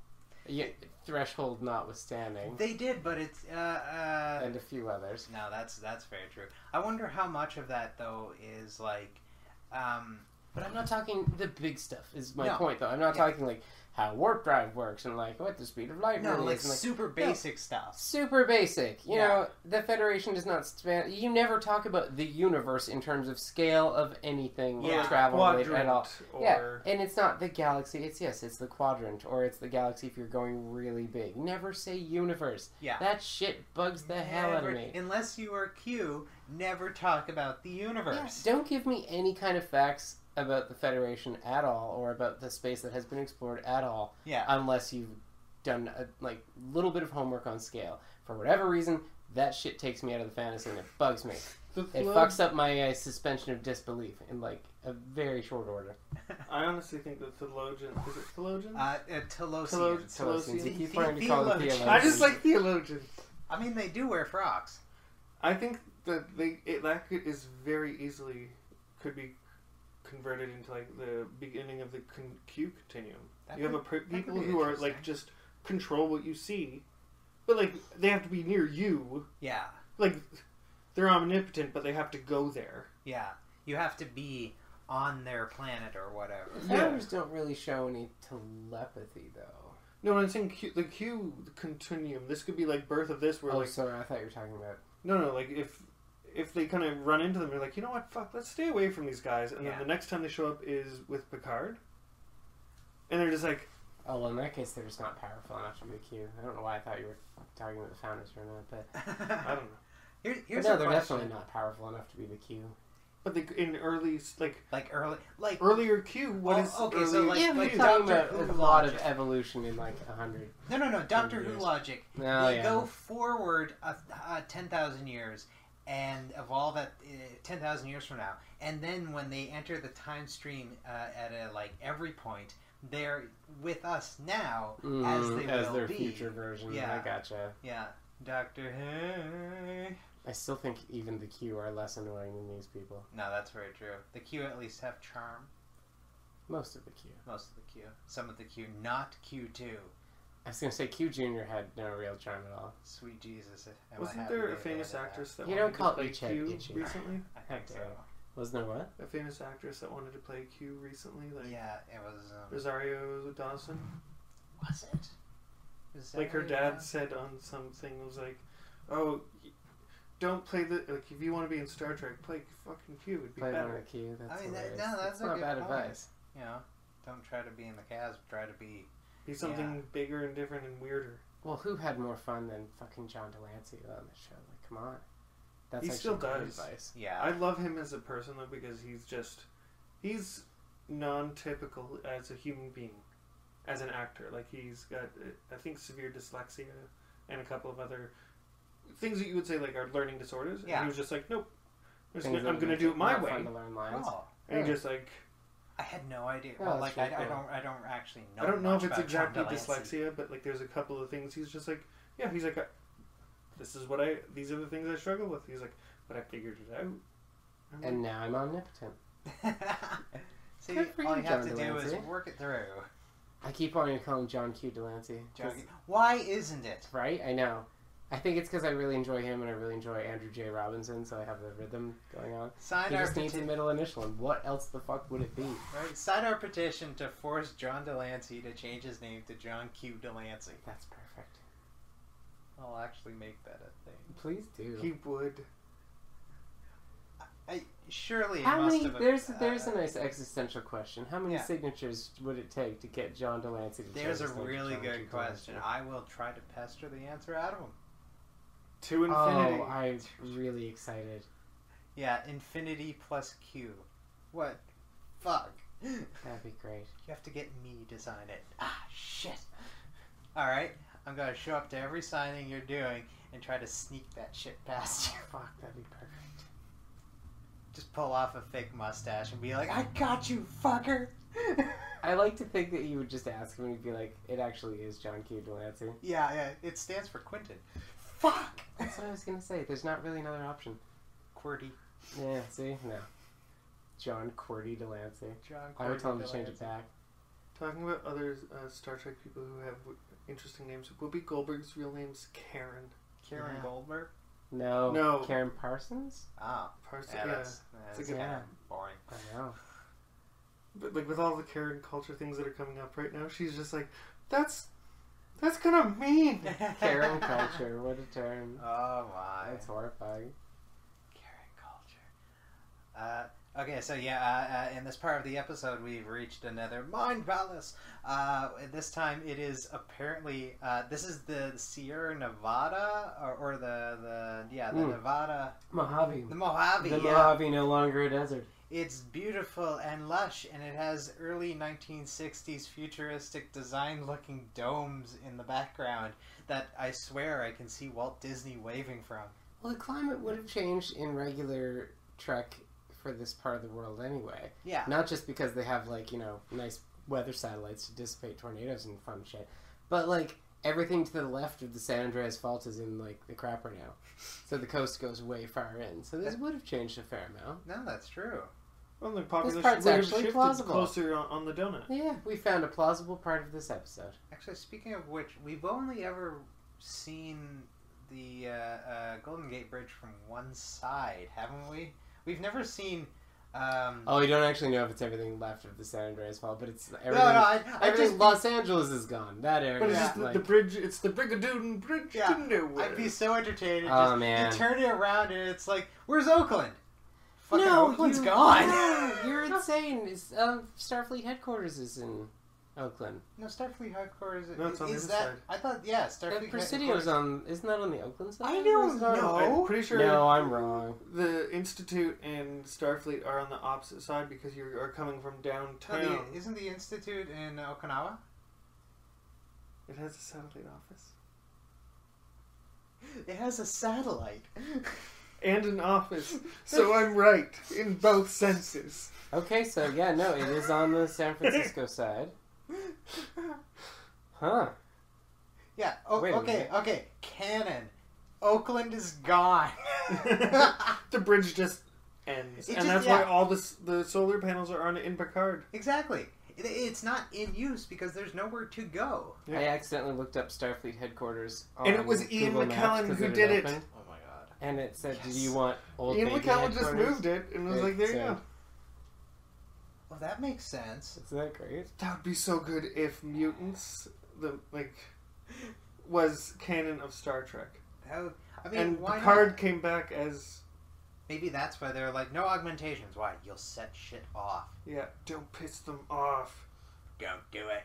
Threshold notwithstanding. They did, but it's And a few others. No, that's very true. I wonder how much of that though is like But I'm not talking the big stuff, is my No. point, though. I'm not talking, like, how warp drive works and, like, what the speed of light no, really like is. And, super basic stuff. Super basic. You Yeah. know, the Federation does not span... You never talk about the universe in terms of scale of anything Yeah. travel rate at all. Quadrant, Yeah, or and it's not the galaxy. It's the quadrant, or it's the galaxy if you're going really big. Never say universe. Yeah. That shit bugs the hell out of me. Unless you are Q, never talk about the universe. Don't give me any kind of facts about the Federation at all, or about the space that has been explored at all, Yeah. unless you've done a little bit of homework on scale. For whatever reason, that shit takes me out of the fantasy and it bugs me. The It fucks up my suspension of disbelief in like a very short order. I honestly think that theologian. Is it theologian? Telosians. Telosians. You keep The- wanting to call it theologians. theologians. I just like theologians. I mean, they do wear frocks. I think that is very easily could be converted into like the beginning of the Q continuum. That You have could people be who are interesting. like just control what you see, but like they have to be near you. Yeah. Like they're omnipotent, but they have to go there. Yeah. You have to be on their planet or whatever. Founders don't really show any telepathy though. No, I'm saying the continuum. This could be like birth of this, where Oh, like sorry, I thought you were talking about. no, like if they kind of run into them, they're like, you know what, fuck, let's stay away from these guys. And Yeah. then the next time they show up is with Picard, and they're just like, Oh, well, in that case, they're just not powerful enough to be Q. I don't know why I thought you were talking about the founders for a minute, but I don't know. Here's but no, a they're question. definitely not powerful enough to be the Q. But they, in early Earlier Q, what is okay, early so like- Yeah, we're like talking Doctor about Who a lot of logic. evolution in like 100. No, Doctor Who years. logic. Oh, they yeah. go forward 10,000 years and evolve at 10,000 years from now, and then when they enter the time stream at a, like every point, they're with us now as they as will their be. future version. Yeah. I gotcha. Yeah, Doctor Who. I still think even the Q are less annoying than these people. No, that's very true. The Q at least have charm. Most of the Q. Most of the Q. Some of the Q, not Q2. I was gonna say Q Junior had no real charm at all. Sweet Jesus. am I Wasn't happy there a they famous added that. actress that You wanted don't call to play each head Q itchy. recently? I How think so. dare you. Wasn't there what? A famous actress that wanted to play Q recently, like Yeah, it was. Rosario Dawson. Was it? Was Like her that- dad said on something, was like, "Oh, don't play the like if you want to be in Star Trek, play fucking Q. It'd be Play one of better." the Q. That's I mean, hilarious. that's That's a not good bad point. advice. You know, don't try to be in the cast. Try to be. Be something bigger and different and weirder. Well, who had more fun than fucking John Delancey on the show? Like, come on. That's He actually still great does. advice. Yeah. I love him as a person though because he's non-typical as a human being, as an actor. Like he's got, I think, severe dyslexia and a couple of other things that you would say like are learning disorders. Yeah. And he was just like, nope, Things I'm that going to make do it my more way. Fun to learn lines. Oh, And he just like, I had no idea. Oh, Well, that's like really cool. I don't actually know. I don't know much if it's about John exactly Delancey. dyslexia, but like there's a couple of things he's just like, yeah, he's like, these are the things I struggle with. He's like, but I figured it out. I'm like, And now I'm omnipotent. See, Good for all you, you have John to do is Delancey. work it through. I keep wanting to call him John Q. Delancey. Why isn't it? Right? I know. I think it's because I really enjoy him and I really enjoy Andrew J. Robinson, so I have the rhythm going on. Sign He our just needs a petition. middle initial, and what else the fuck would it be? Right? Sign our petition to force John Delancey to change his name to John Q. Delancey. That's perfect. I'll actually make that a thing. Please do. he would. Surely it How must many? have. There's a nice existential question. How many Yeah. signatures would it take to get John Delancey to There's change a his name to really John good Q. question. Delancey? I will try to pester the answer out of him. To infinity. Oh, I'm really excited. Yeah, infinity plus Q. What? Fuck. You That'd be great. have to get me to sign it. Ah, shit. Alright, I'm gonna show up to every signing you're doing and try to sneak that shit past you. Fuck, that'd be perfect. Just pull off a fake mustache and be like, I got you, fucker! I like to think that you would just ask him and he'd be like, it actually is John Q. Delancey. Yeah, it stands for Quentin. Fuck! That's what I was gonna say. There's not really another option. QWERTY. Yeah, see? No. John QWERTY Delancey. John I would QWERTY tell him to change it Delancey. back. Talking about other Star Trek people who have interesting names. Whoopi Goldberg's real name's Karen. Karen Yeah. Goldberg? No. No. Karen Parsons? Oh. Parsons, Yeah, yeah. that's It's like kind a- of boring. I know. But like with all the Karen culture things that are coming up right now, she's just like, that's kind of mean. Karen culture, what a term. Oh my. That's horrifying. Karen culture. Okay, so yeah, in this part of the episode, we've reached another Mind Palace. This time it is apparently, this is the Sierra Nevada, or the Nevada, Mojave. the Mojave, The yeah. Mojave no longer a desert. It's beautiful and lush, and it has early 1960s futuristic design-looking domes in the background that I swear I can see Walt Disney waving from. Well, the climate would have changed in regular Trek for this part of the world anyway. Yeah. Not just because they have, like, nice weather satellites to dissipate tornadoes and fun shit, but, like, everything to the left of the San Andreas Fault is in, like, the crapper now. So the coast goes way far in. So this would have changed a fair amount. No, that's true. Well, the population part's would have actually shifted plausible. closer on the donut. Yeah, we found a plausible part of this episode. Actually, speaking of which, we've only ever seen the Golden Gate Bridge from one side, haven't we? We've never seen... Oh, we don't actually know if it's everything left of the San Andreas Fault, but it's everything. I everything. just... Los Angeles is gone. That area. But it's Yeah. just like, the bridge. It's the Brigadoon Bridge Yeah, to nowhere. I'd be so entertained. Oh, Just, man. You turn it around and it's like, where's Oakland? Fucking no, Oakland's gone. No, you're insane. It's, Starfleet headquarters is in Oakland. No, Starfleet headquarters. No, it's on the is other that? side. I thought, yeah, Starfleet Presidio's on. Isn't that on the Oakland side? I don't Or is that- know. I'm pretty sure. No, I'm wrong. The Institute and Starfleet are on the opposite side because you are coming from downtown. Isn't the Institute in Okinawa? It has a satellite office It has a satellite. and an office, so I'm right in both senses. Okay, so yeah, no, it is on the San Francisco side. Huh. Yeah. Oh, Wait a okay. minute. Okay. Canon. Oakland is gone. The bridge just ends, It and just- that's why yeah. all the solar panels are on in Picard. Exactly. It's not in use because there's nowhere to go. Yeah. I accidentally looked up Starfleet headquarters on And it was Ian Google Maps McKellen 'cause who had did it. opened, Oh my god. and it said, Yes. "Do you want old Ian baby McKellen just headquarters?" moved it and was like, "There you go." Well, that makes sense. Isn't that great? That would be so good if mutants, was canon of Star Trek, That would, I mean, and why Picard not? came back as Maybe that's why they're like, no augmentations. Why? You'll set shit off. don't piss them off. Don't do it.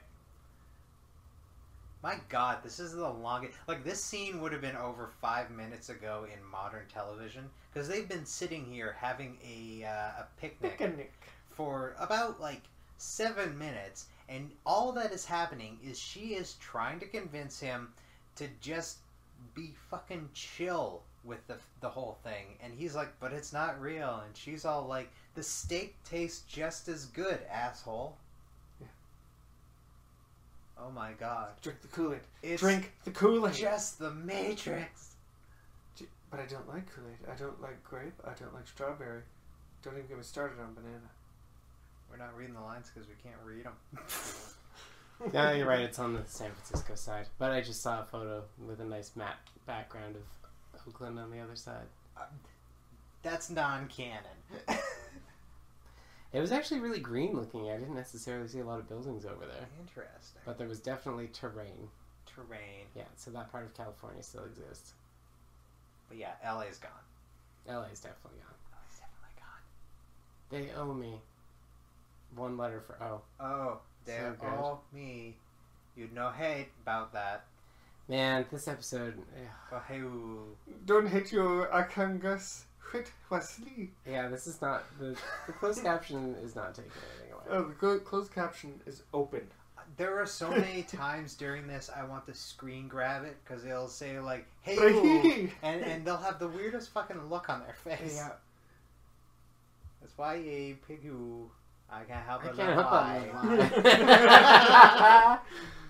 My god, this is the longest... Like, this scene would have been over 5 minutes ago in modern television, because they've been sitting here having a picnic for about, 7 minutes, and all that is happening is she is trying to convince him to just be fucking chill with the whole thing. And he's like, but it's not real. And she's all like, the steak tastes just as good, asshole. Yeah. Oh my god. Drink the Kool-Aid. It's Drink the Kool-Aid. just the Matrix. But I don't like Kool-Aid. I don't like grape. I don't like strawberry. Don't even get me started on banana. We're not reading the lines because we can't read them. No, you're right. It's on the San Francisco side. But I just saw a photo with a nice map background of Oakland on the other side. That's non-canon. It was actually really green looking. I didn't necessarily see a lot of buildings over there. Interesting. But there was definitely terrain. Terrain. Yeah, so that part of California still exists. But yeah, LA's gone. LA's definitely gone. LA's definitely gone. They owe me one letter for O. Oh, they So good. owe me. You'd no hate about that. Man, this episode... Oh, hey, Don't hit your Akangas. Hit Wesley. Yeah, this is not... The closed caption is not taking anything away. Oh, the closed caption is open. there are so many times during this I want to screen grab it because it'll say like, hey, Hey. ooh, and they'll have the weirdest fucking look on their face. Yeah. That's why a pigoo. I can't help I it. can't help lie. but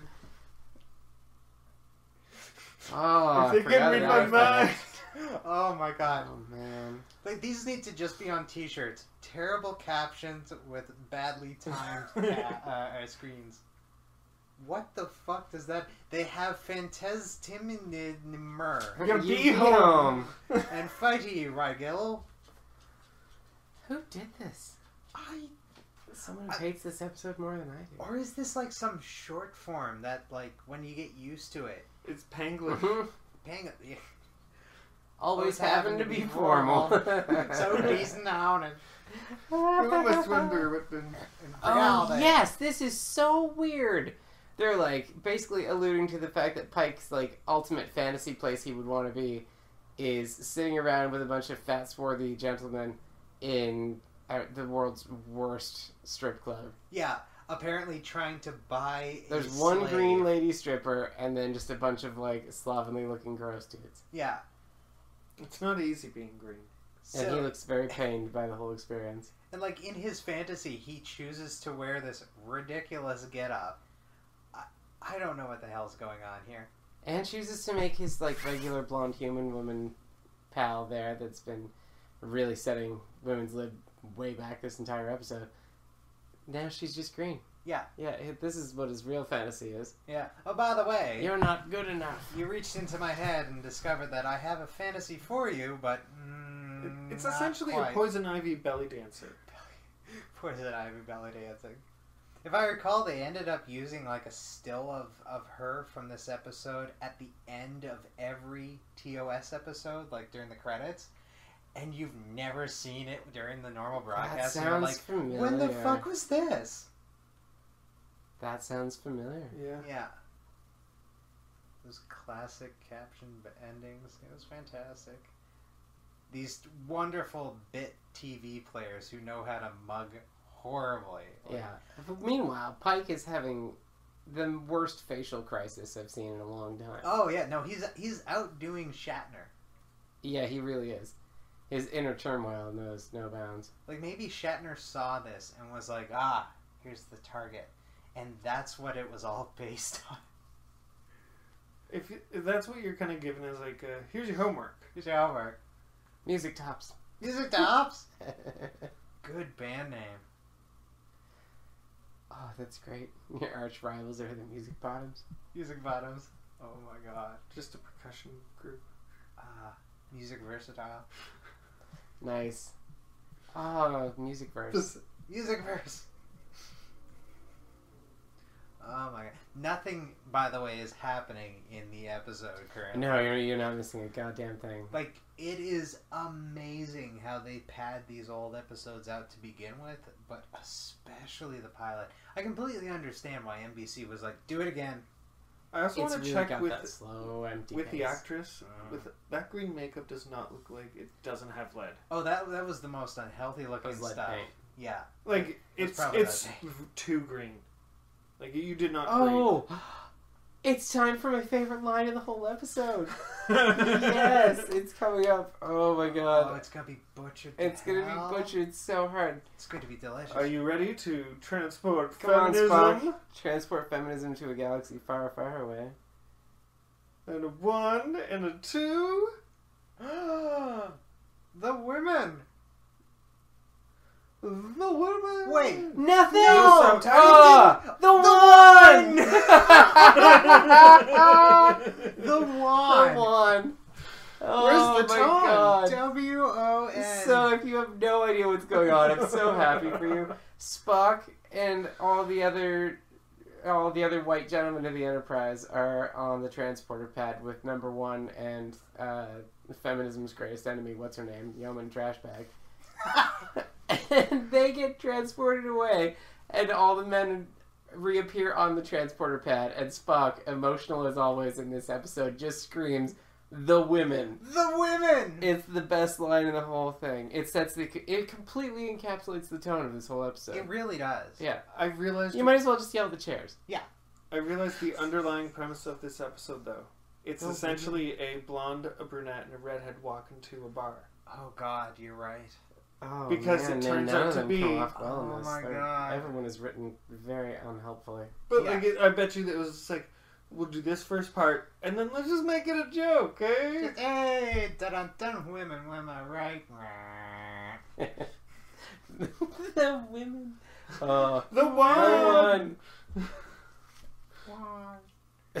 Oh, If they can read my mind. Oh my god. Oh man. Like, these need to just be on t-shirts. Terrible captions with badly timed screens. What the fuck does that... They have Fantastiminimer Your You bee be home. and Fighty Rigel. Who did this? Someone who hates this episode more than I do. Or is this like some short form that, like, when you get used to it... It's Panglish. Pang... Always having to be formal. So decent now and... Who must wonder what the... Oh, yes, this is so weird. They're, like, basically alluding to the fact that Pike's, like, ultimate fantasy place he would want to be is sitting around with a bunch of fat, swarthy gentlemen in the world's worst strip club. Yeah, apparently trying to buy a There's one slave. green lady stripper, and then just a bunch of, like, slovenly looking gross dudes. Yeah. It's not easy being green. And he looks very pained by the whole experience. And, like, in his fantasy, he chooses to wear this ridiculous getup. I don't know what the hell's going on here. And chooses to make his, like, regular blonde human woman pal there that's been really setting women's lib way back this entire episode. Now she's just green. Yeah. Yeah, this is what his real fantasy is. Yeah. Oh, by the way... You're not good enough. You reached into my head and discovered that I have a fantasy for you, but... It's not essentially quite. a Poison Ivy belly dancer. Poison Ivy belly dancing. If I recall, they ended up using like a still of her from this episode at the end of every TOS episode, like during the credits, and you've never seen it during the normal broadcast. That and you're sounds like, familiar. when the fuck was this? That sounds familiar. Yeah. Yeah. Those classic caption endings. It was fantastic. These wonderful bit TV players who know how to mug horribly. Yeah. But meanwhile, Pike is having the worst facial crisis I've seen in a long time. Oh yeah, no, he's outdoing Shatner. Yeah, he really is. His inner turmoil knows no bounds. Like maybe Shatner saw this and was like, here's the target, and that's what it was all based on. If that's what you're kind of given as like, here's your homework. Here's your homework. Music Tops. Music Tops. Good band name. Oh, that's great. Your arch rivals are the Music Bottoms. Music Bottoms. Oh my god. Just a percussion group. Music Versatile. Nice. Oh, Music Verse. Music Verse. Oh my god. Nothing, by the way, is happening in the episode currently. No, you're not missing a goddamn thing. Like, it is amazing how they pad these old episodes out to begin with, but especially the pilot. I completely understand why NBC was like, do it again. I also It's want to really check got with that slow, empty the pace. actress. With that green makeup does not look like it doesn't have lead. Oh, that was the most unhealthy looking Those lead stuff. paint. Yeah. Like It's it's probably it's lead too green. Like you did not. Oh, it's time for my favorite line of the whole episode. Yes, it's coming up. Oh my god. Oh, it's gonna be butchered. to It's gonna hell. be butchered so hard. It's going to be delicious. Are you ready to transport Come on, feminism? Spock. Transport feminism to a galaxy far, far away. And a 1 and a 2. The women. The woman. Wait. Nothing! No, The one! The The wand. one! Oh Where's the my tone? god. W-O-N. So if you have no idea what's going on, I'm so happy for you. Spock and all the other white gentlemen of the Enterprise are on the transporter pad with number 1 and feminism's greatest enemy, what's her name? Yeoman Trashbag. And they get transported away, and all the men reappear on the transporter pad, and Spock, emotional as always in this episode, just screams, "The women!" The women. It's the best line in the whole thing. It completely encapsulates the tone of this whole episode. It really does. Yeah. I realized. You might as well just yell at the chairs. I realized the underlying premise of this episode, though. It's Oh, essentially a blonde, a brunette, and a redhead walk into a bar. Oh God, you're right. Oh, Because man, it then turns none out of to them be- come off well Oh in this. my They're- God. Everyone is written very unhelpfully. But Yeah. like, I bet you that it was just like, we'll do this first part, and then let's just make it a joke, eh? Hey, dun women, right? The women. Oh, The the one. one.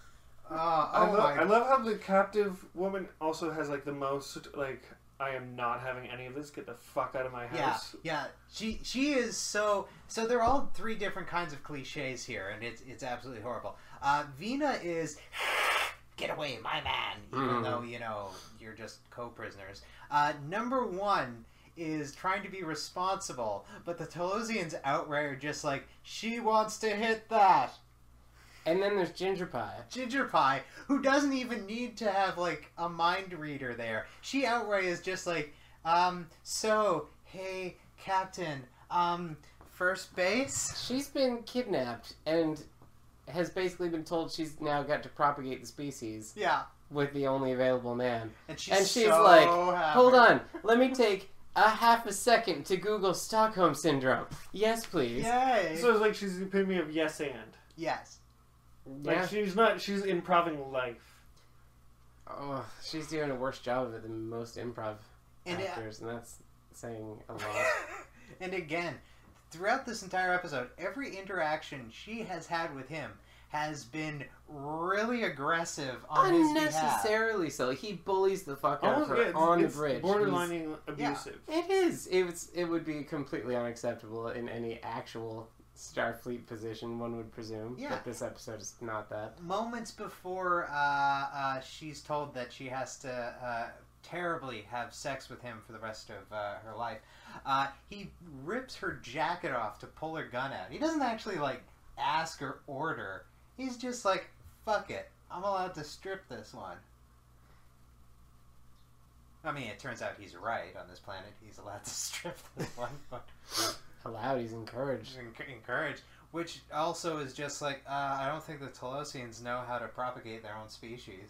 I love how the captive woman also has like the most like, I am not having any of this. Get the fuck out of my Yeah, house. yeah. She is so they're all three different kinds of cliches here, and it's absolutely horrible. Vina is get away, my man, even though you're just co-prisoners. Number 1 is trying to be responsible, but the Telosians outright are just like, she wants to hit that. And then there's Ginger Pie. Ginger Pie, who doesn't even need to have, like, a mind reader there. She outright is just like, so, hey, Captain, first base? She's been kidnapped and has basically been told she's now got to propagate the species Yeah. with the only available man. And she's so like, happy. Hold on, let me take a half a second to Google Stockholm Syndrome. Yes, please. Yay! So it's like she's the epitome of yes and. Yes. Like she's improving life. Oh, she's doing a worse job of it than most improv actors, and that's saying a lot. And again, throughout this entire episode, every interaction she has had with him has been really aggressive on his behalf. Unnecessarily so. He bullies the fuck out of her on the bridge. Borderline abusive. Yeah, it is. It would be completely unacceptable in any actual Starfleet position, one would presume. Yeah. But this episode is not that. Moments before she's told that she has to terribly have sex with him for the rest of her life, he rips her jacket off to pull her gun out. He doesn't actually, like, ask or order. He's just like, fuck it. I'm allowed to strip this one. I mean, it turns out he's right. On this planet, he's allowed to strip this one. But allowed, he's encouraged. Encouraged. Which also is just like, I don't think the Telosians know how to propagate their own species.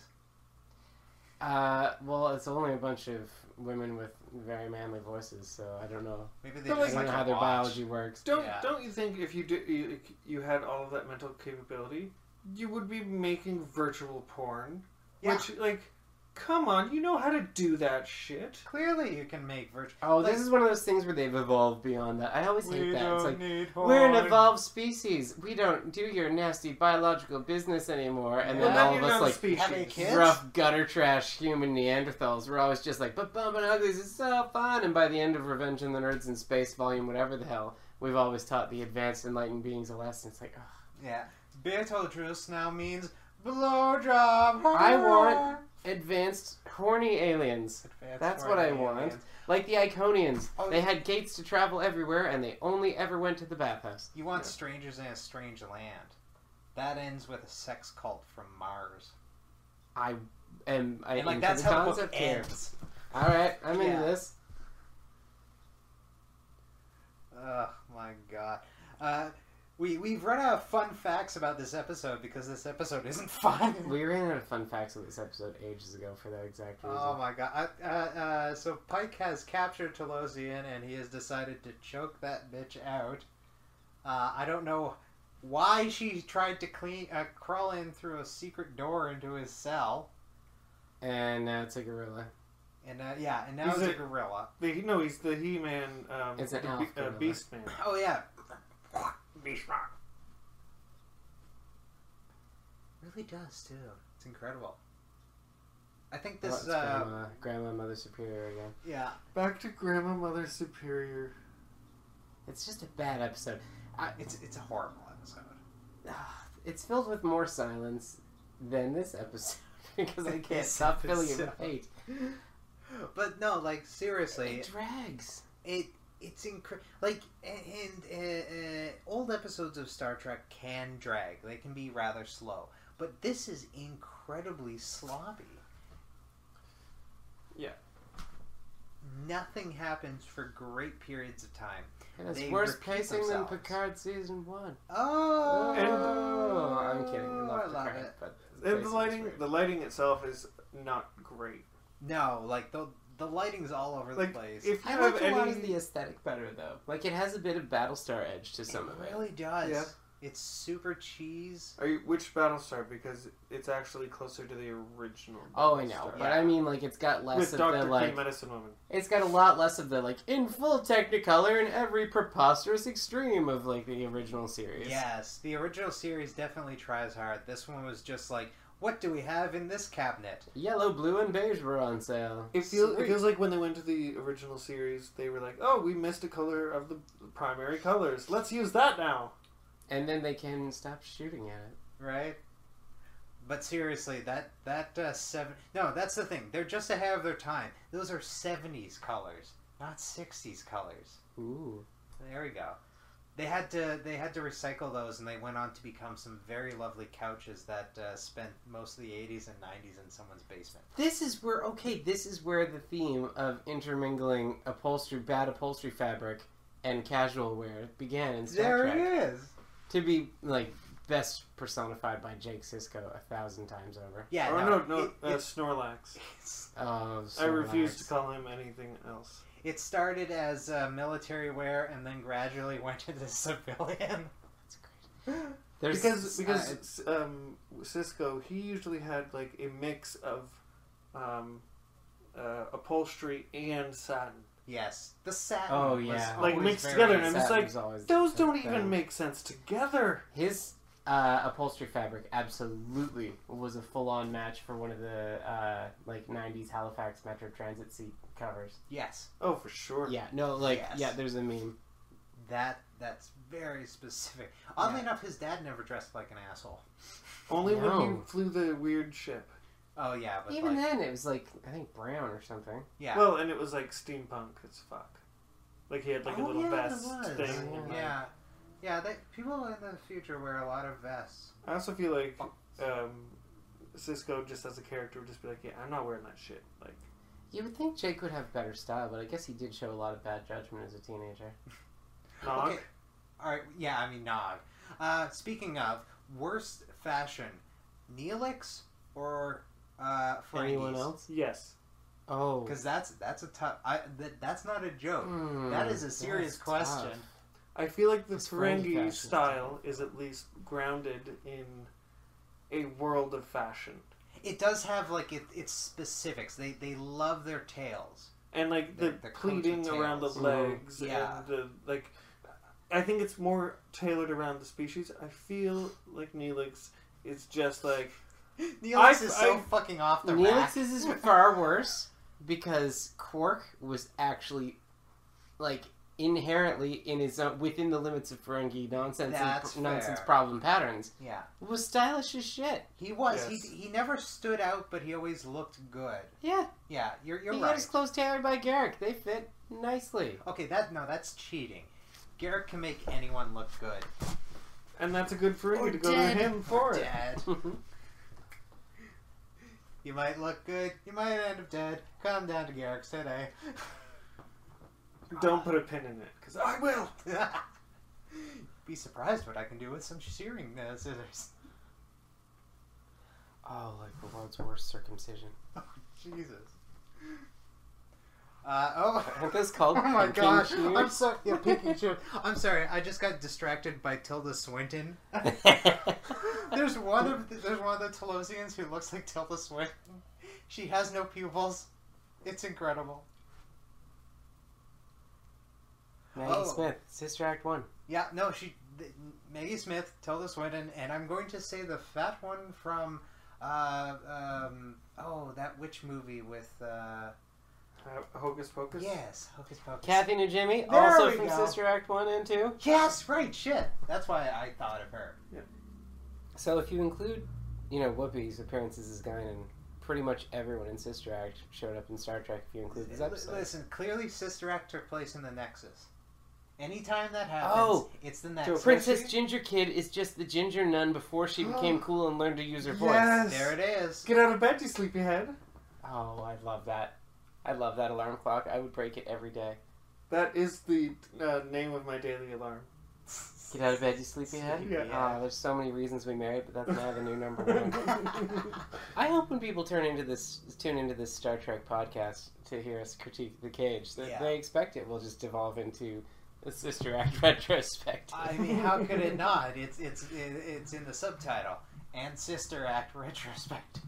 Well, it's only a bunch of women with very manly voices, so I don't know. Maybe they But just I don't know like how to their watch. biology works. Don't you think if you had all of that mental capability, you would be making virtual porn? Yeah. Which, like, come on, you know how to do that shit. Clearly, you can make virtual. Oh, this is one of those things where they've evolved beyond that. I always hate that. It's like, need we're an porn. evolved species. We don't do your nasty biological business anymore. And Well, then then all you're of us, not a like, species. Having kids? rough gutter trash human Neanderthals, we're always just like, but Bump and Uglies is so fun. And by the end of Revenge of the Nerds in Space, volume whatever the hell, we've always taught the advanced enlightened beings a lesson. It's like, ugh. Yeah. Beetlejuice now means blowjob. I want advanced horny aliens. That's what I want. Aliens. Like the Iconians. Oh, They had gates to travel everywhere, and they only ever went to the bathhouse. You want strangers in a strange land. That ends with a sex cult from Mars. I am And like into that's the how the book concept here. ends. Alright, I'm into Yeah. this. Oh my god. We've run out of fun facts about this episode because this episode isn't fun. We ran out of fun facts of this episode ages ago for that exact reason. Oh my god. So Pike has captured Telosian and he has decided to choke that bitch out. I don't know why she tried to crawl in through a secret door into his cell. And now it's a gorilla. And now He's it's a a- gorilla. He's the He-Man, It's an elf gorilla. Beast Man. Oh yeah. Really does too. It's incredible. I think Oh, this it's Grandma Mother Superior again. yeah. Back to Grandma Mother Superior. It's just a bad episode. It's a horrible episode. It's filled with more silence than this episode because I can't This stop filling it episode. with hate. But no, like seriously, It drags. it's incredible. Like and old episodes of Star Trek can drag. They can be rather slow, but this is incredibly sloppy. Yeah. Nothing happens for great periods of time. And it's They worse repeat pacing than themselves. Picard season 1. Oh, I'm kidding. I love love Picard, it. but And the lighting itself is not great. No, like the lighting's all over the Like, place. if you I have like a lot any... of the aesthetic better though. Like it has a bit of Battlestar edge to some of it it. really does. Yeah. It's super cheese. Which Battlestar? Because it's actually closer to the original. Oh, I know, Battlestar. but I mean, like it's got less With of Dr. the Queen like. Medicine Woman. It's got a lot less of the like in full Technicolor and every preposterous extreme of like the original series. Yes, the original series definitely tries hard. This one was just like, what do we have in this cabinet? Yellow, blue, and beige were on sale. It Sweet. feels like when they went to the original series, they were like, "Oh, we missed a color of the primary colors. Let's use that now." And then they can stop shooting at it. Right? But seriously, that no, that's the thing. They're just ahead of their time. Those are 70s colors, not 60s colors. Ooh. There we go. They had to recycle those, and they went on to become some very lovely couches that spent most of the 80s and 90s in someone's basement. This is where the theme of bad upholstery fabric and casual wear began in Star There Trek. it is. To be, like, best personified by Jake Sisko 1,000 times over. Yeah, No, Snorlax. Oh, I refuse Snorlax. to call him anything else. It started as military wear and then gradually went into civilian. There's, Because Cisco, he usually had like a mix of upholstery and satin. Yes, the satin. Oh, was yeah. Like always mixed very- together, and I'm just Satin like, was always those the don't thing. even make sense together. His upholstery fabric absolutely was a full-on match for one of the like 90s Halifax Metro Transit seat covers. Yes, Oh, for sure. Yeah, no, like, Yes. yeah, there's a meme. that's very specific. Oddly enough, his dad never dressed like an asshole. Only when No. he flew the weird ship. Oh yeah, but Even like, then, it was like, I think brown or something. yeah. Well, and it was like steampunk as fuck. Like he had like a Oh, little yeah, vest it was. thing. and, like- Yeah, yeah. People in the future wear a lot of vests. I also feel like Cisco, just as a character, would just be like, yeah, I'm not wearing that shit. Like, You would think Jake would have better style, but I guess he did show a lot of bad judgment as a teenager. Nog. Okay. All right. Yeah, I mean Nog. Speaking of worst fashion, Neelix or Anyone Ferengis? else? Yes. Oh. Because that's a tough. That's not a joke. Hmm, That is a serious that's question. tough. I feel like the This Ferengi Ferengi fashion style is at least grounded in a world of fashion. It does have like its specifics. They love their tails. And like The the coat pleating and around the tails. legs Yeah. and the like. I think it's more tailored around the species. I feel like Neelix is just like Neelix is so I- fucking off the rack. Neelix is far worse because Quark was actually like inherently in his own, within the limits of Ferengi nonsense That's and nonsense fair. problem patterns. Yeah, Was stylish as shit. he was. Yes. He never stood out, but he always looked good. Yeah, Yeah, you're he got right. his clothes tailored by Garrick. They fit nicely. Okay, that's cheating. Garrett can make anyone look good. and that's a good Ferengi Or to go dead. to him for it. Dead. You might look good. You might end up dead. Come down to Garrick's today. Don't put a pin in it, because I will. Be surprised what I can do with some shearing scissors. Oh, like the world's worst circumcision. Jesus. Aren't those called Oh my pinking gosh! shears? I'm sorry. Yeah, pinking shears. I'm sorry. I just got distracted by Tilda Swinton. There's one of the Telosians who looks like Tilda Swinton. She has no pupils. It's incredible. Maggie Oh. Smith, Sister Act 1. Yeah, no, Maggie Smith, Tilda Swinton, and I'm going to say the fat one from that witch movie with Hocus Pocus? yes, Hocus Pocus. Kathy Najimy, There also we from go. Sister Act 1 and 2. Yes, right, shit. That's why I thought of her. So if you include, Whoopi's appearances as Guinan, pretty much everyone in Sister Act showed up in Star Trek if you include this episode. Listen, clearly Sister Act took place in the Nexus. Anytime that happens, Oh, it's the So Nexus. Princess Ginger Kid is just the ginger nun before she became cool and learned to use her voice. Yes! There it is. Get out of bed, you sleepyhead. Oh, I love that. I love that alarm clock. I would break it every day. That is the name of my daily alarm. Get out of bed, you sleepyhead. Yeah. Oh, there's so many reasons we married, but that's now the new number one. I hope when people tune into this Star Trek podcast to hear us critique the Cage, that Yeah. they expect it will just devolve into a Sister Act retrospective. I mean, how could it not? It's in the subtitle. And Sister Act retrospective.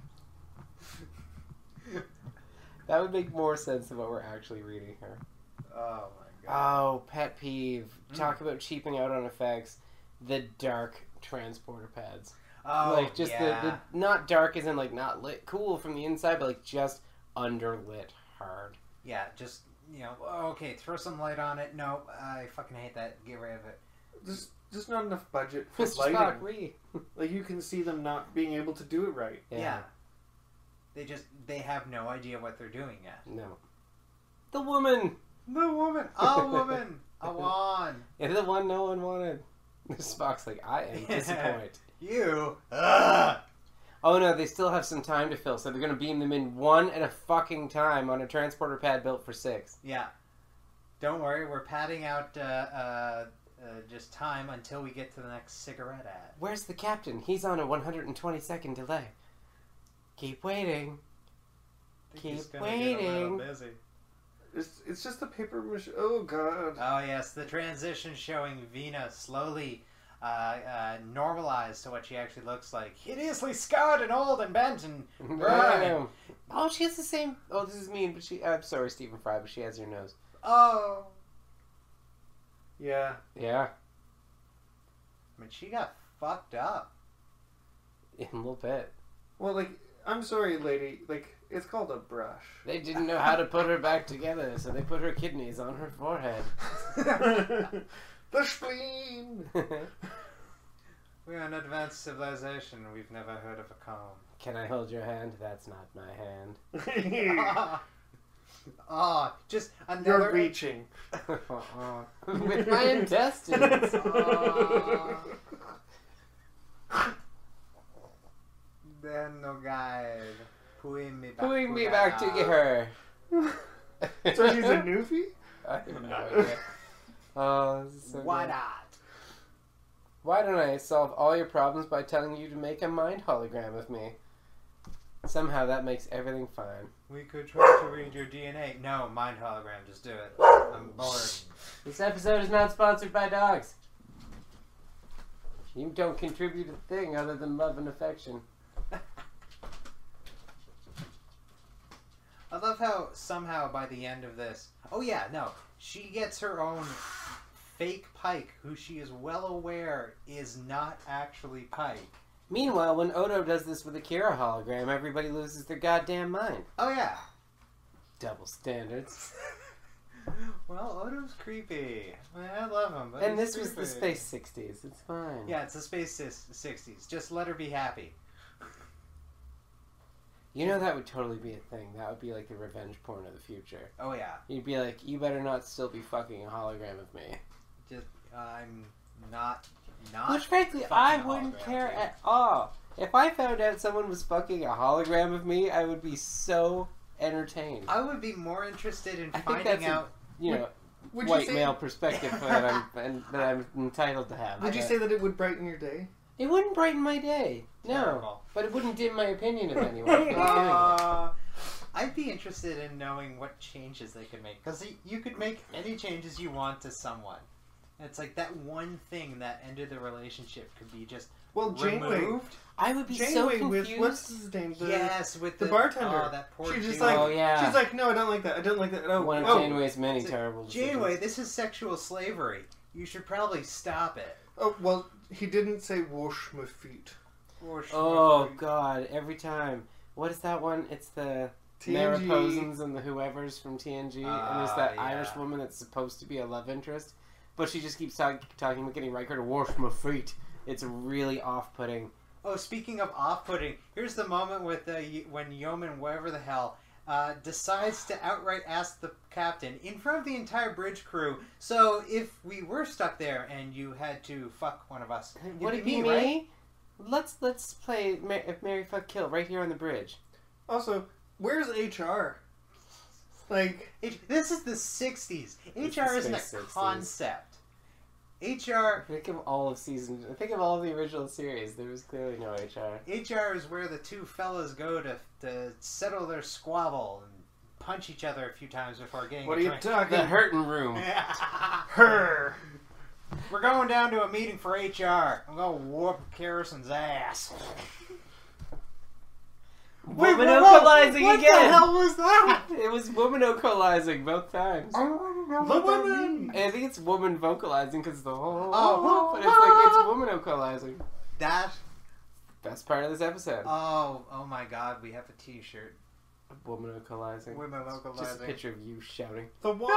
That would make more sense than what we're actually reading here. Oh my god. Oh, pet peeve. Talk about cheaping out on effects. The dark transporter pads. Oh, Like, just yeah. the not dark as in, like, not lit cool from the inside, but, like, just underlit hard. Yeah, just, okay, throw some light on it. No, I fucking hate that. Get rid of it. Just not enough budget for Mr. lighting. Spock, we. Like, you can see them not being able to do it right. Yeah. They have no idea what they're doing yet. No. The woman! The woman! A woman! A wand! Yeah, the one no one wanted. Spock's like, I am disappointed. You! Ugh! Oh no, they still have some time to fill, so they're gonna beam them in one at a fucking time on a transporter pad built for 6. Yeah. Don't worry, we're padding out just time until we get to the next cigarette ad. Where's the captain? He's on a 120-second delay. Keep waiting. Keep waiting. Busy. It's just a paper mache. Oh god. Oh yes, the transition showing Vina slowly normalized to what she actually looks like. Hideously scarred and old and bent and Right. Oh, she has the same. Oh, this is mean, but she. I'm sorry, Stephen Fry, but she has your nose. Oh. Yeah. Yeah, I mean, she got fucked up. in a little bit. Well, like, I'm sorry, lady. Like, it's called a brush. They didn't know how to put her back together, so they put her kidneys on her forehead. The spleen. We're an advanced civilization. We've never heard of a comb. Can I hold your hand? That's not my hand. Oh, just You're another. reaching. With my intestines. There's no guide. Pulling me back. Pulling me back to her. So she's a newfie? I have no idea. Oh, this is so Why good. not? Why don't I solve all your problems by telling you to make a mind hologram of me? Somehow that makes everything fine. We could try to read your DNA. No, mind hologram. Just do it. I'm bored. This episode is not sponsored by dogs. You don't contribute a thing other than love and affection. I love how somehow by the end of this... Oh yeah, no. She gets her own fake Pike, who she is well aware is not actually Pike. Meanwhile, when Odo does this with a Kira hologram, everybody loses their goddamn mind. Oh yeah. Double standards. Well, Odo's creepy. I mean, I love him, but And he's this was the creepy. space 60s. It's fine. Yeah, it's the space 60s. Just let her be happy. You know that would totally be a thing. That would be like the revenge porn of the future. Oh yeah. You'd be like, you better not still be fucking a hologram of me. Just I'm not. Which frankly, fucking I a wouldn't hologram, care dude. at all. If I found out someone was fucking a hologram of me, I would be so entertained. I would be more interested in I think finding that's out. You know, Would you white say, male perspective that I'm entitled to have. Would you say that it would brighten your day? It wouldn't brighten my day. No. Terrible. But it wouldn't dim my opinion of anyone. for doing it. I'd be interested in knowing what changes they could make, because you could make any changes you want to someone. It's like that one thing that ended the relationship could be just Well, Janeway. removed. I would be so Janeway confused. with what's his name? Yes, with the bartender. Oh, that poor She's just Janeway. like, Oh, yeah. she's like, no, I don't like that. I don't like that. Oh, One of oh, Janeway's many It's- terrible decisions. Janeway, this is sexual slavery. You should probably stop it. oh, well, he didn't say wash my feet. Oh, God. Every time. What is that one? It's the TNG. Mariposans and the whoever's from TNG. And there's that yeah. Irish woman that's supposed to be a love interest. But she just keeps talking about getting Riker to wash my feet. It's really off-putting. Oh, speaking of off-putting, here's the moment with when Yeoman, whatever the hell, decides to outright ask the captain in front of the entire bridge crew. So if we were stuck there and you had to fuck one of us, Would it it'd be me? right? Let's play Mary Fuck Kill right here on the bridge. Also, where's HR? Like, This is the 60s. It's HR the isn't a space 60s. concept. HR Think of all of the original series. There was clearly no HR. HR is where the two fellas go to settle their squabble and punch each other a few times before getting what a are you drink. talking? The hurting room. Her. We're going down to a meeting for HR. I'm going to whoop Harrison's ass. Woman-ocalizing what again! the hell was that? It was woman-ocalizing both times. I want to know The what that woman! means. And I think it's woman vocalizing because the whole. Oh. But it's like it's woman vocalizing. That. Best part of this episode. Oh my God! We have a T-shirt. Woman vocalizing. Women Just a localizing. picture of you shouting. The one.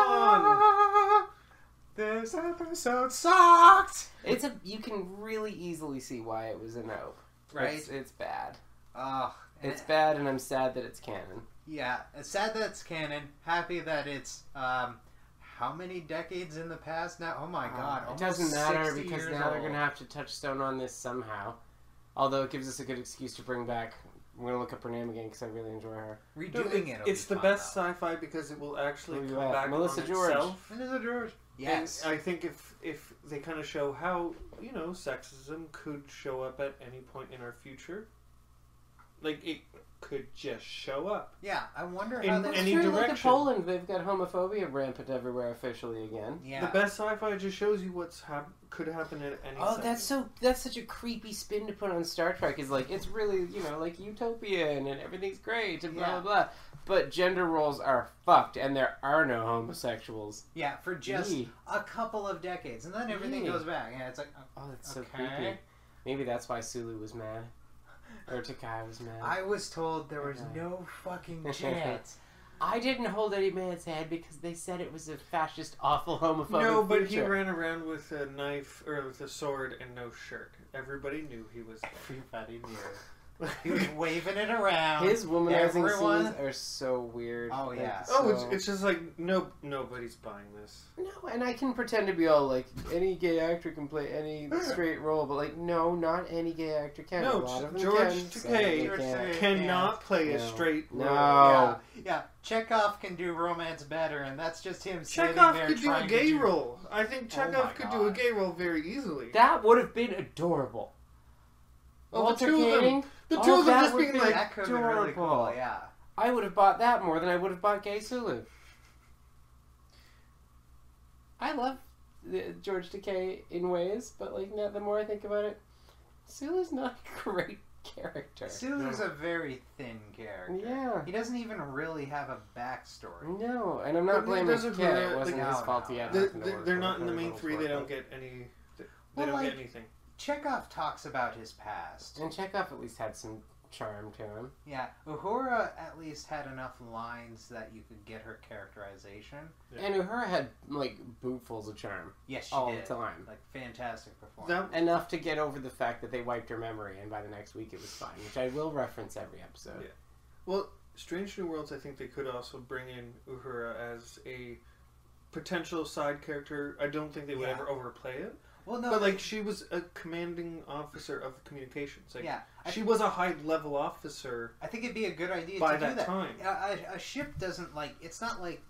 This episode sucked. It's a. You can really easily see why it was a no. Right? It's bad. Oh, It's bad, and I'm sad that it's canon. Yeah, it's sad that it's canon. Happy that it's how many decades in the past now? Oh my God! It doesn't matter 60 because years now they're old. gonna have to touchstone on this somehow. Although it gives us a good excuse to bring back I'm gonna look up her name again because I really enjoy her. Redoing it. It's the best sci-fi because it will actually Who you come at? back Melissa on George. itself. Melissa George. Yes. And I think if they kind of show how, sexism could show up at any point in our future, like it could just show up. Yeah, I wonder In how that... any Look at direction. Poland. They've got homophobia rampant everywhere officially again. Yeah. The best sci-fi just shows you could happen at any Oh, second. that's such a creepy spin to put on Star Trek. Is like it's really like utopian and everything's great and blah Yeah. blah blah. But gender roles are fucked, and there are no homosexuals. Yeah, for just Yee. a couple of decades, and then everything Yee. goes back. Yeah, it's like, Oh, that's so Okay. creepy. Maybe that's why Sulu was mad, or Takai was mad. I was told there was Okay. no fucking chance. I didn't hold any man's hand because they said it was a fascist, awful, homophobic No, but he future. ran around with a knife or with a sword and no shirt. Everybody knew he was gay. Everybody knew. He was waving it around. His womanizing Everyone- scenes are so weird. Oh, yeah. Like, Oh, so- it's just like nobody's buying this. No, and I can pretend to be all like any gay actor can play any straight role, but like no, not any gay actor can. No, a lot of them George can, some Takei of them can't. cannot play a No. straight No. role. Yeah, Chekhov can do romance better, and that's just him sitting Chekhov there could do a trying to gay do... role. I think Oh my Chekhov could do a God. gay role very easily. That would have been adorable. Oh, Walter the two of them. Koenig? The Oh, two of them that just would being be- like, That could have been really cool, adorable. yeah. I would have bought that more than I would have bought Gay Sulu. I love George Takei in ways, but like the more I think about it, Sulu's not a great character. Sulu's a very thin character. Yeah. He doesn't even really have a backstory. No, and I'm not But it blaming doesn't Takei. matter, It wasn't like, his no, fault no. he had They're, nothing to work they're with not in or the main little three. to They work don't with. get any. They Well, don't like- get anything. Chekhov talks about his past. And Chekhov at least had some charm to him. Yeah, Uhura at least had enough lines that you could get her characterization. Yeah. And Uhura had like bootfuls of charm Yes, she all did. the time. Like, fantastic performance. That Enough to get over the fact that they wiped her memory, and by the next week it was fine, which I will reference every episode. Yeah. Well, Strange New Worlds, I think they could also bring in Uhura as a potential side character. I don't think they would Yeah. ever overplay it. Well, no, But like, she was a commanding officer of communications. Like, yeah, she was a high level officer I think it'd be a good idea by to do that that. time. A ship doesn't like. It's not like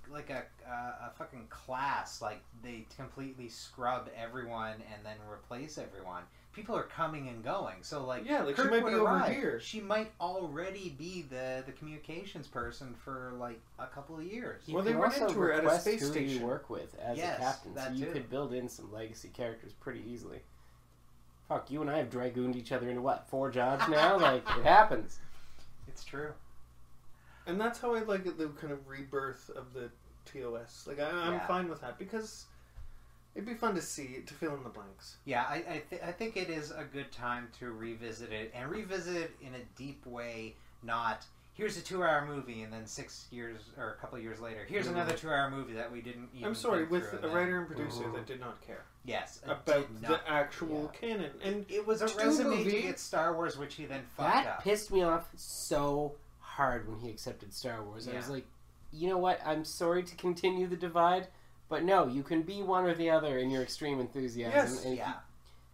a fucking class. Like they completely scrub everyone and then replace everyone. People are coming and going. So like, Yeah, like, she Kirk might would be over arrive. here. She might already be the communications person for like a couple of years. You Well, they can run also into her at a request space who station. you work with as Yes, a captain, so that you too. could build in some legacy characters pretty easily. Fuck, you and I have dragooned each other into what, 4 jobs now? Like, it happens. It's true. And that's how I like the kind of rebirth of the TOS. Like, I'm Yeah. fine with that because it'd be fun to see, to fill in the blanks. Yeah, I think it is a good time to revisit it, and revisit it in a deep way, not, here's a 2-hour movie, and then 6 years, or a couple of years later, here's another 2-hour movie that we didn't even I'm sorry, think with through, a and writer and producer Mhm. that did not care yes, it about did the not- actual yeah. canon. And It was a to do a resume movie- to get Star Wars, which he then fucked That up. pissed me off so hard when he accepted Star Wars. I was Yeah. like, you know what? I'm sorry to continue the divide, but no, you can be one or the other in your extreme enthusiasm. Yes, and if Yeah.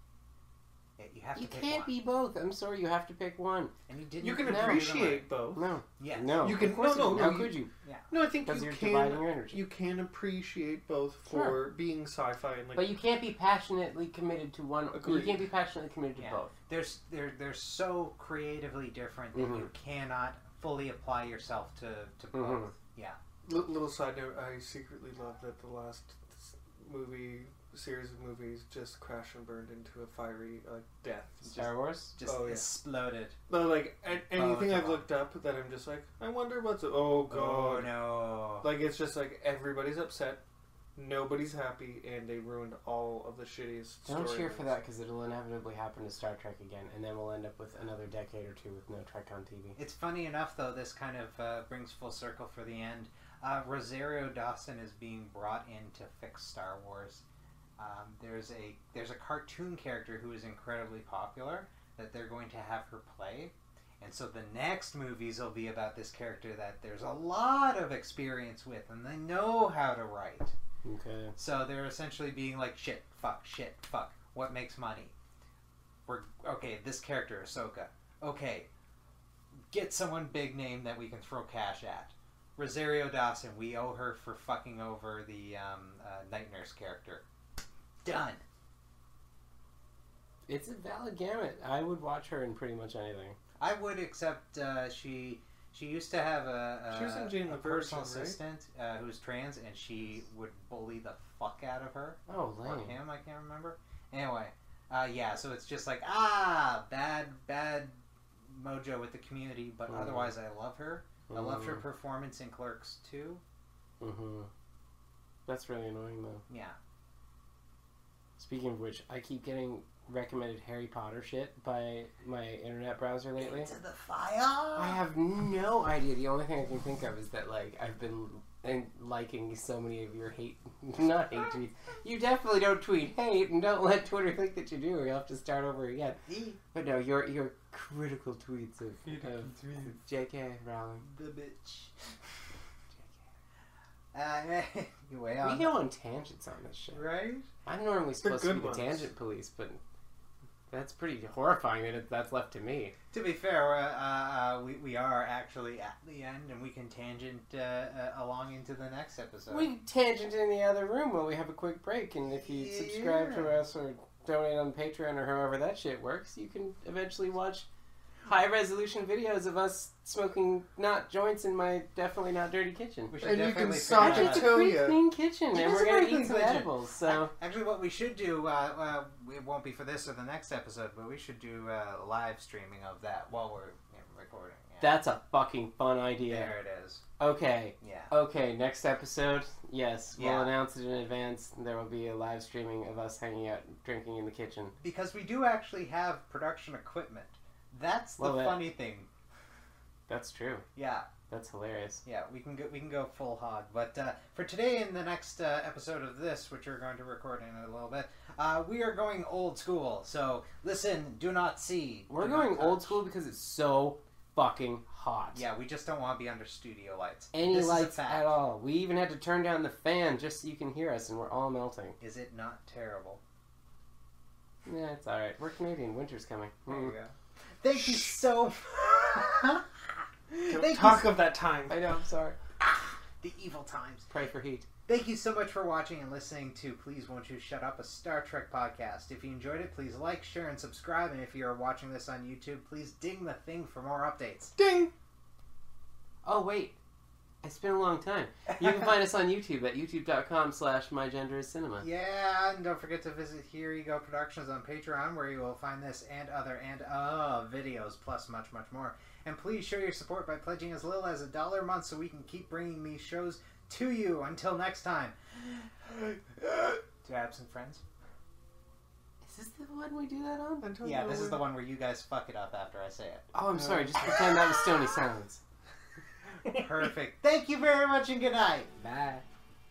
Yeah, you have to you pick can't one. be both. I'm sorry, you have to pick one. And you didn't. you can No. appreciate both. No. Yes. No. You can- Of course no, you- no, How you- could you? No, I think Because you you're dividing can. your energy. You can appreciate both for Sure. being sci-fi and like. But you can't be passionately committed to one. You Agreed. can't be passionately committed to Yeah. both. They're so creatively different that you cannot fully apply yourself to both. Mhm. Yeah. Little side note: I secretly love that the last series of movies just crashed and burned into a fiery death. Star Wars? Just Oh, yeah. exploded. No, like anything it's I've a lot. looked up that I'm just like, I wonder what's. Oh god. Oh no. Like, it's just like everybody's upset, nobody's happy, and they ruined all of the shittiest Don't cheer storylines. for that because it'll inevitably happen to Star Trek again, and then we'll end up with another decade or 2 with no Trek on TV. It's funny enough, though, this kind of brings full circle for the end. Rosario Dawson is being brought in to fix Star Wars. There's a cartoon character who is incredibly popular that they're going to have her play. And so the next movies will be about this character that there's a lot of experience with, and they know how to write. Okay. So they're essentially being like, shit, fuck, what makes money? Okay, this character, Ahsoka. Okay, get someone big name that we can throw cash at. Rosario Dawson, we owe her for fucking over the Night Nurse character. Done. It's a valid gamut. I would watch her in pretty much anything. I would, except she used to have She was in Jane a the personal Virgin, right? assistant who's trans, and she would bully the fuck out of her. Oh, Or lame. him, I can't remember. Anyway, yeah, so it's just like, bad mojo with the community, but otherwise I love her. I loved her performance in Clerks 2. Mm-hmm. That's really annoying, though. Yeah. Speaking of which, I keep getting recommended Harry Potter shit by my internet browser lately. Into the fire. I have no idea. The only thing I can think of is that, like, I've been liking so many of your not hate tweets. You definitely don't tweet hate, and don't let Twitter think that you do, or you'll have to start over again. But no, your critical tweets of J.K. Rowling. The bitch. Anyway, We go on tangents on this shit. right? I'm normally supposed to be good the ones. tangent police, but that's pretty horrifying that that's left to me. To be fair, we are actually at the end, and we can tangent along into the next episode. We tangent in the other room while we have a quick break, and if you subscribe to us or donate on Patreon or however that shit works, you can eventually watch high-resolution videos of us smoking not joints in my definitely not dirty kitchen. We should And you can definitely sock figure it out- It's a to pretty ya. clean kitchen, It and is we're a going pretty to eat clean some kitchen. edibles, so... Actually, what we should do, it won't be for this or the next episode, but we should do live streaming of that while we're recording. Yeah. That's a fucking fun idea. There it is. Okay. Yeah. Okay, next episode, yes, we'll Yeah. announce it in advance. There will be a live streaming of us hanging out, drinking in the kitchen. Because we do actually have production equipment. That's the Love it. funny thing. That's true. Yeah. That's hilarious. Yeah, we can go full hog. But for today and the next episode of this, which we're going to record in a little bit, we are going old school. So listen, do not see. We're do not going old touch. school because it's so fucking hot. Yeah, we just don't want to be under studio lights. Any This is a lights fact. at all. We even had to turn down the fan just so you can hear us, and we're all melting. Is it not terrible? Yeah, it's alright. We're Canadian. Winter's coming. There you go. Thank you so much. Don't talk of that time. I know, I'm sorry. The evil times. Pray for heat. Thank you so much for watching and listening to Please Won't You Shut Up, a Star Trek podcast. If you enjoyed it, please like, share, and subscribe. And if you're watching this on YouTube, please ding the thing for more updates. Ding! Oh, wait. It's been a long time. You can find us on YouTube at youtube.com/mygenderiscinema. Yeah, and don't forget to visit Here You Go Productions on Patreon, where you will find this and other videos, plus much, much more. And please show your support by pledging as little as $1 a month so we can keep bringing these shows to you. Until next time. To absent friends. Is this the one we do that on? Yeah, this is the one where you guys fuck it up after I say it. Oh, I'm sorry. Just pretend that was Stony Silence. Perfect. Thank you very much and good night. Bye.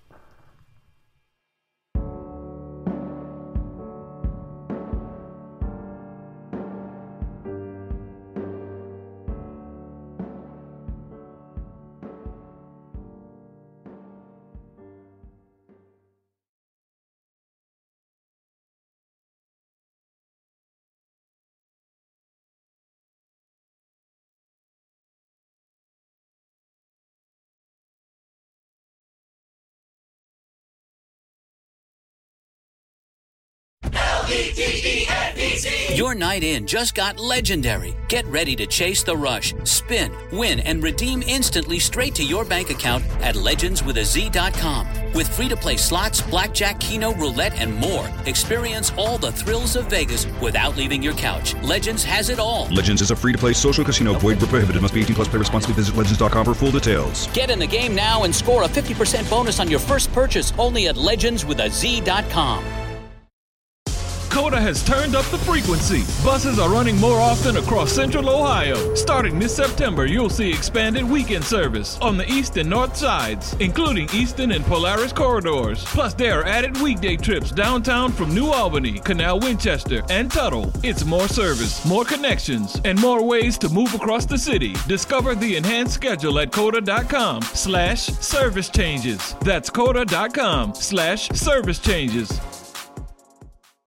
Your night in just got legendary. Get ready to chase the rush, spin, win, and redeem instantly straight to your bank account at legendswithaz.com. With free-to-play slots, blackjack, keno, roulette, and more. Experience all the thrills of Vegas without leaving your couch. Legends has it all. Legends is a free-to-play social casino. Void where prohibited. Must be 18 plus. Play responsibly. Visit legends.com for full details. Get in the game now and score a 50% bonus on your first purchase only at legendswithaz.com. Coda has turned up the frequency. Buses are running more often across Central Ohio. Starting this September, you'll see expanded weekend service on the east and north sides, including Eastern and Polaris corridors. Plus, there are added weekday trips downtown from New Albany, Canal Winchester, and Tuttle. It's more service, more connections, and more ways to move across the city. Discover the enhanced schedule at coda.com/service changes. That's coda.com/service changes.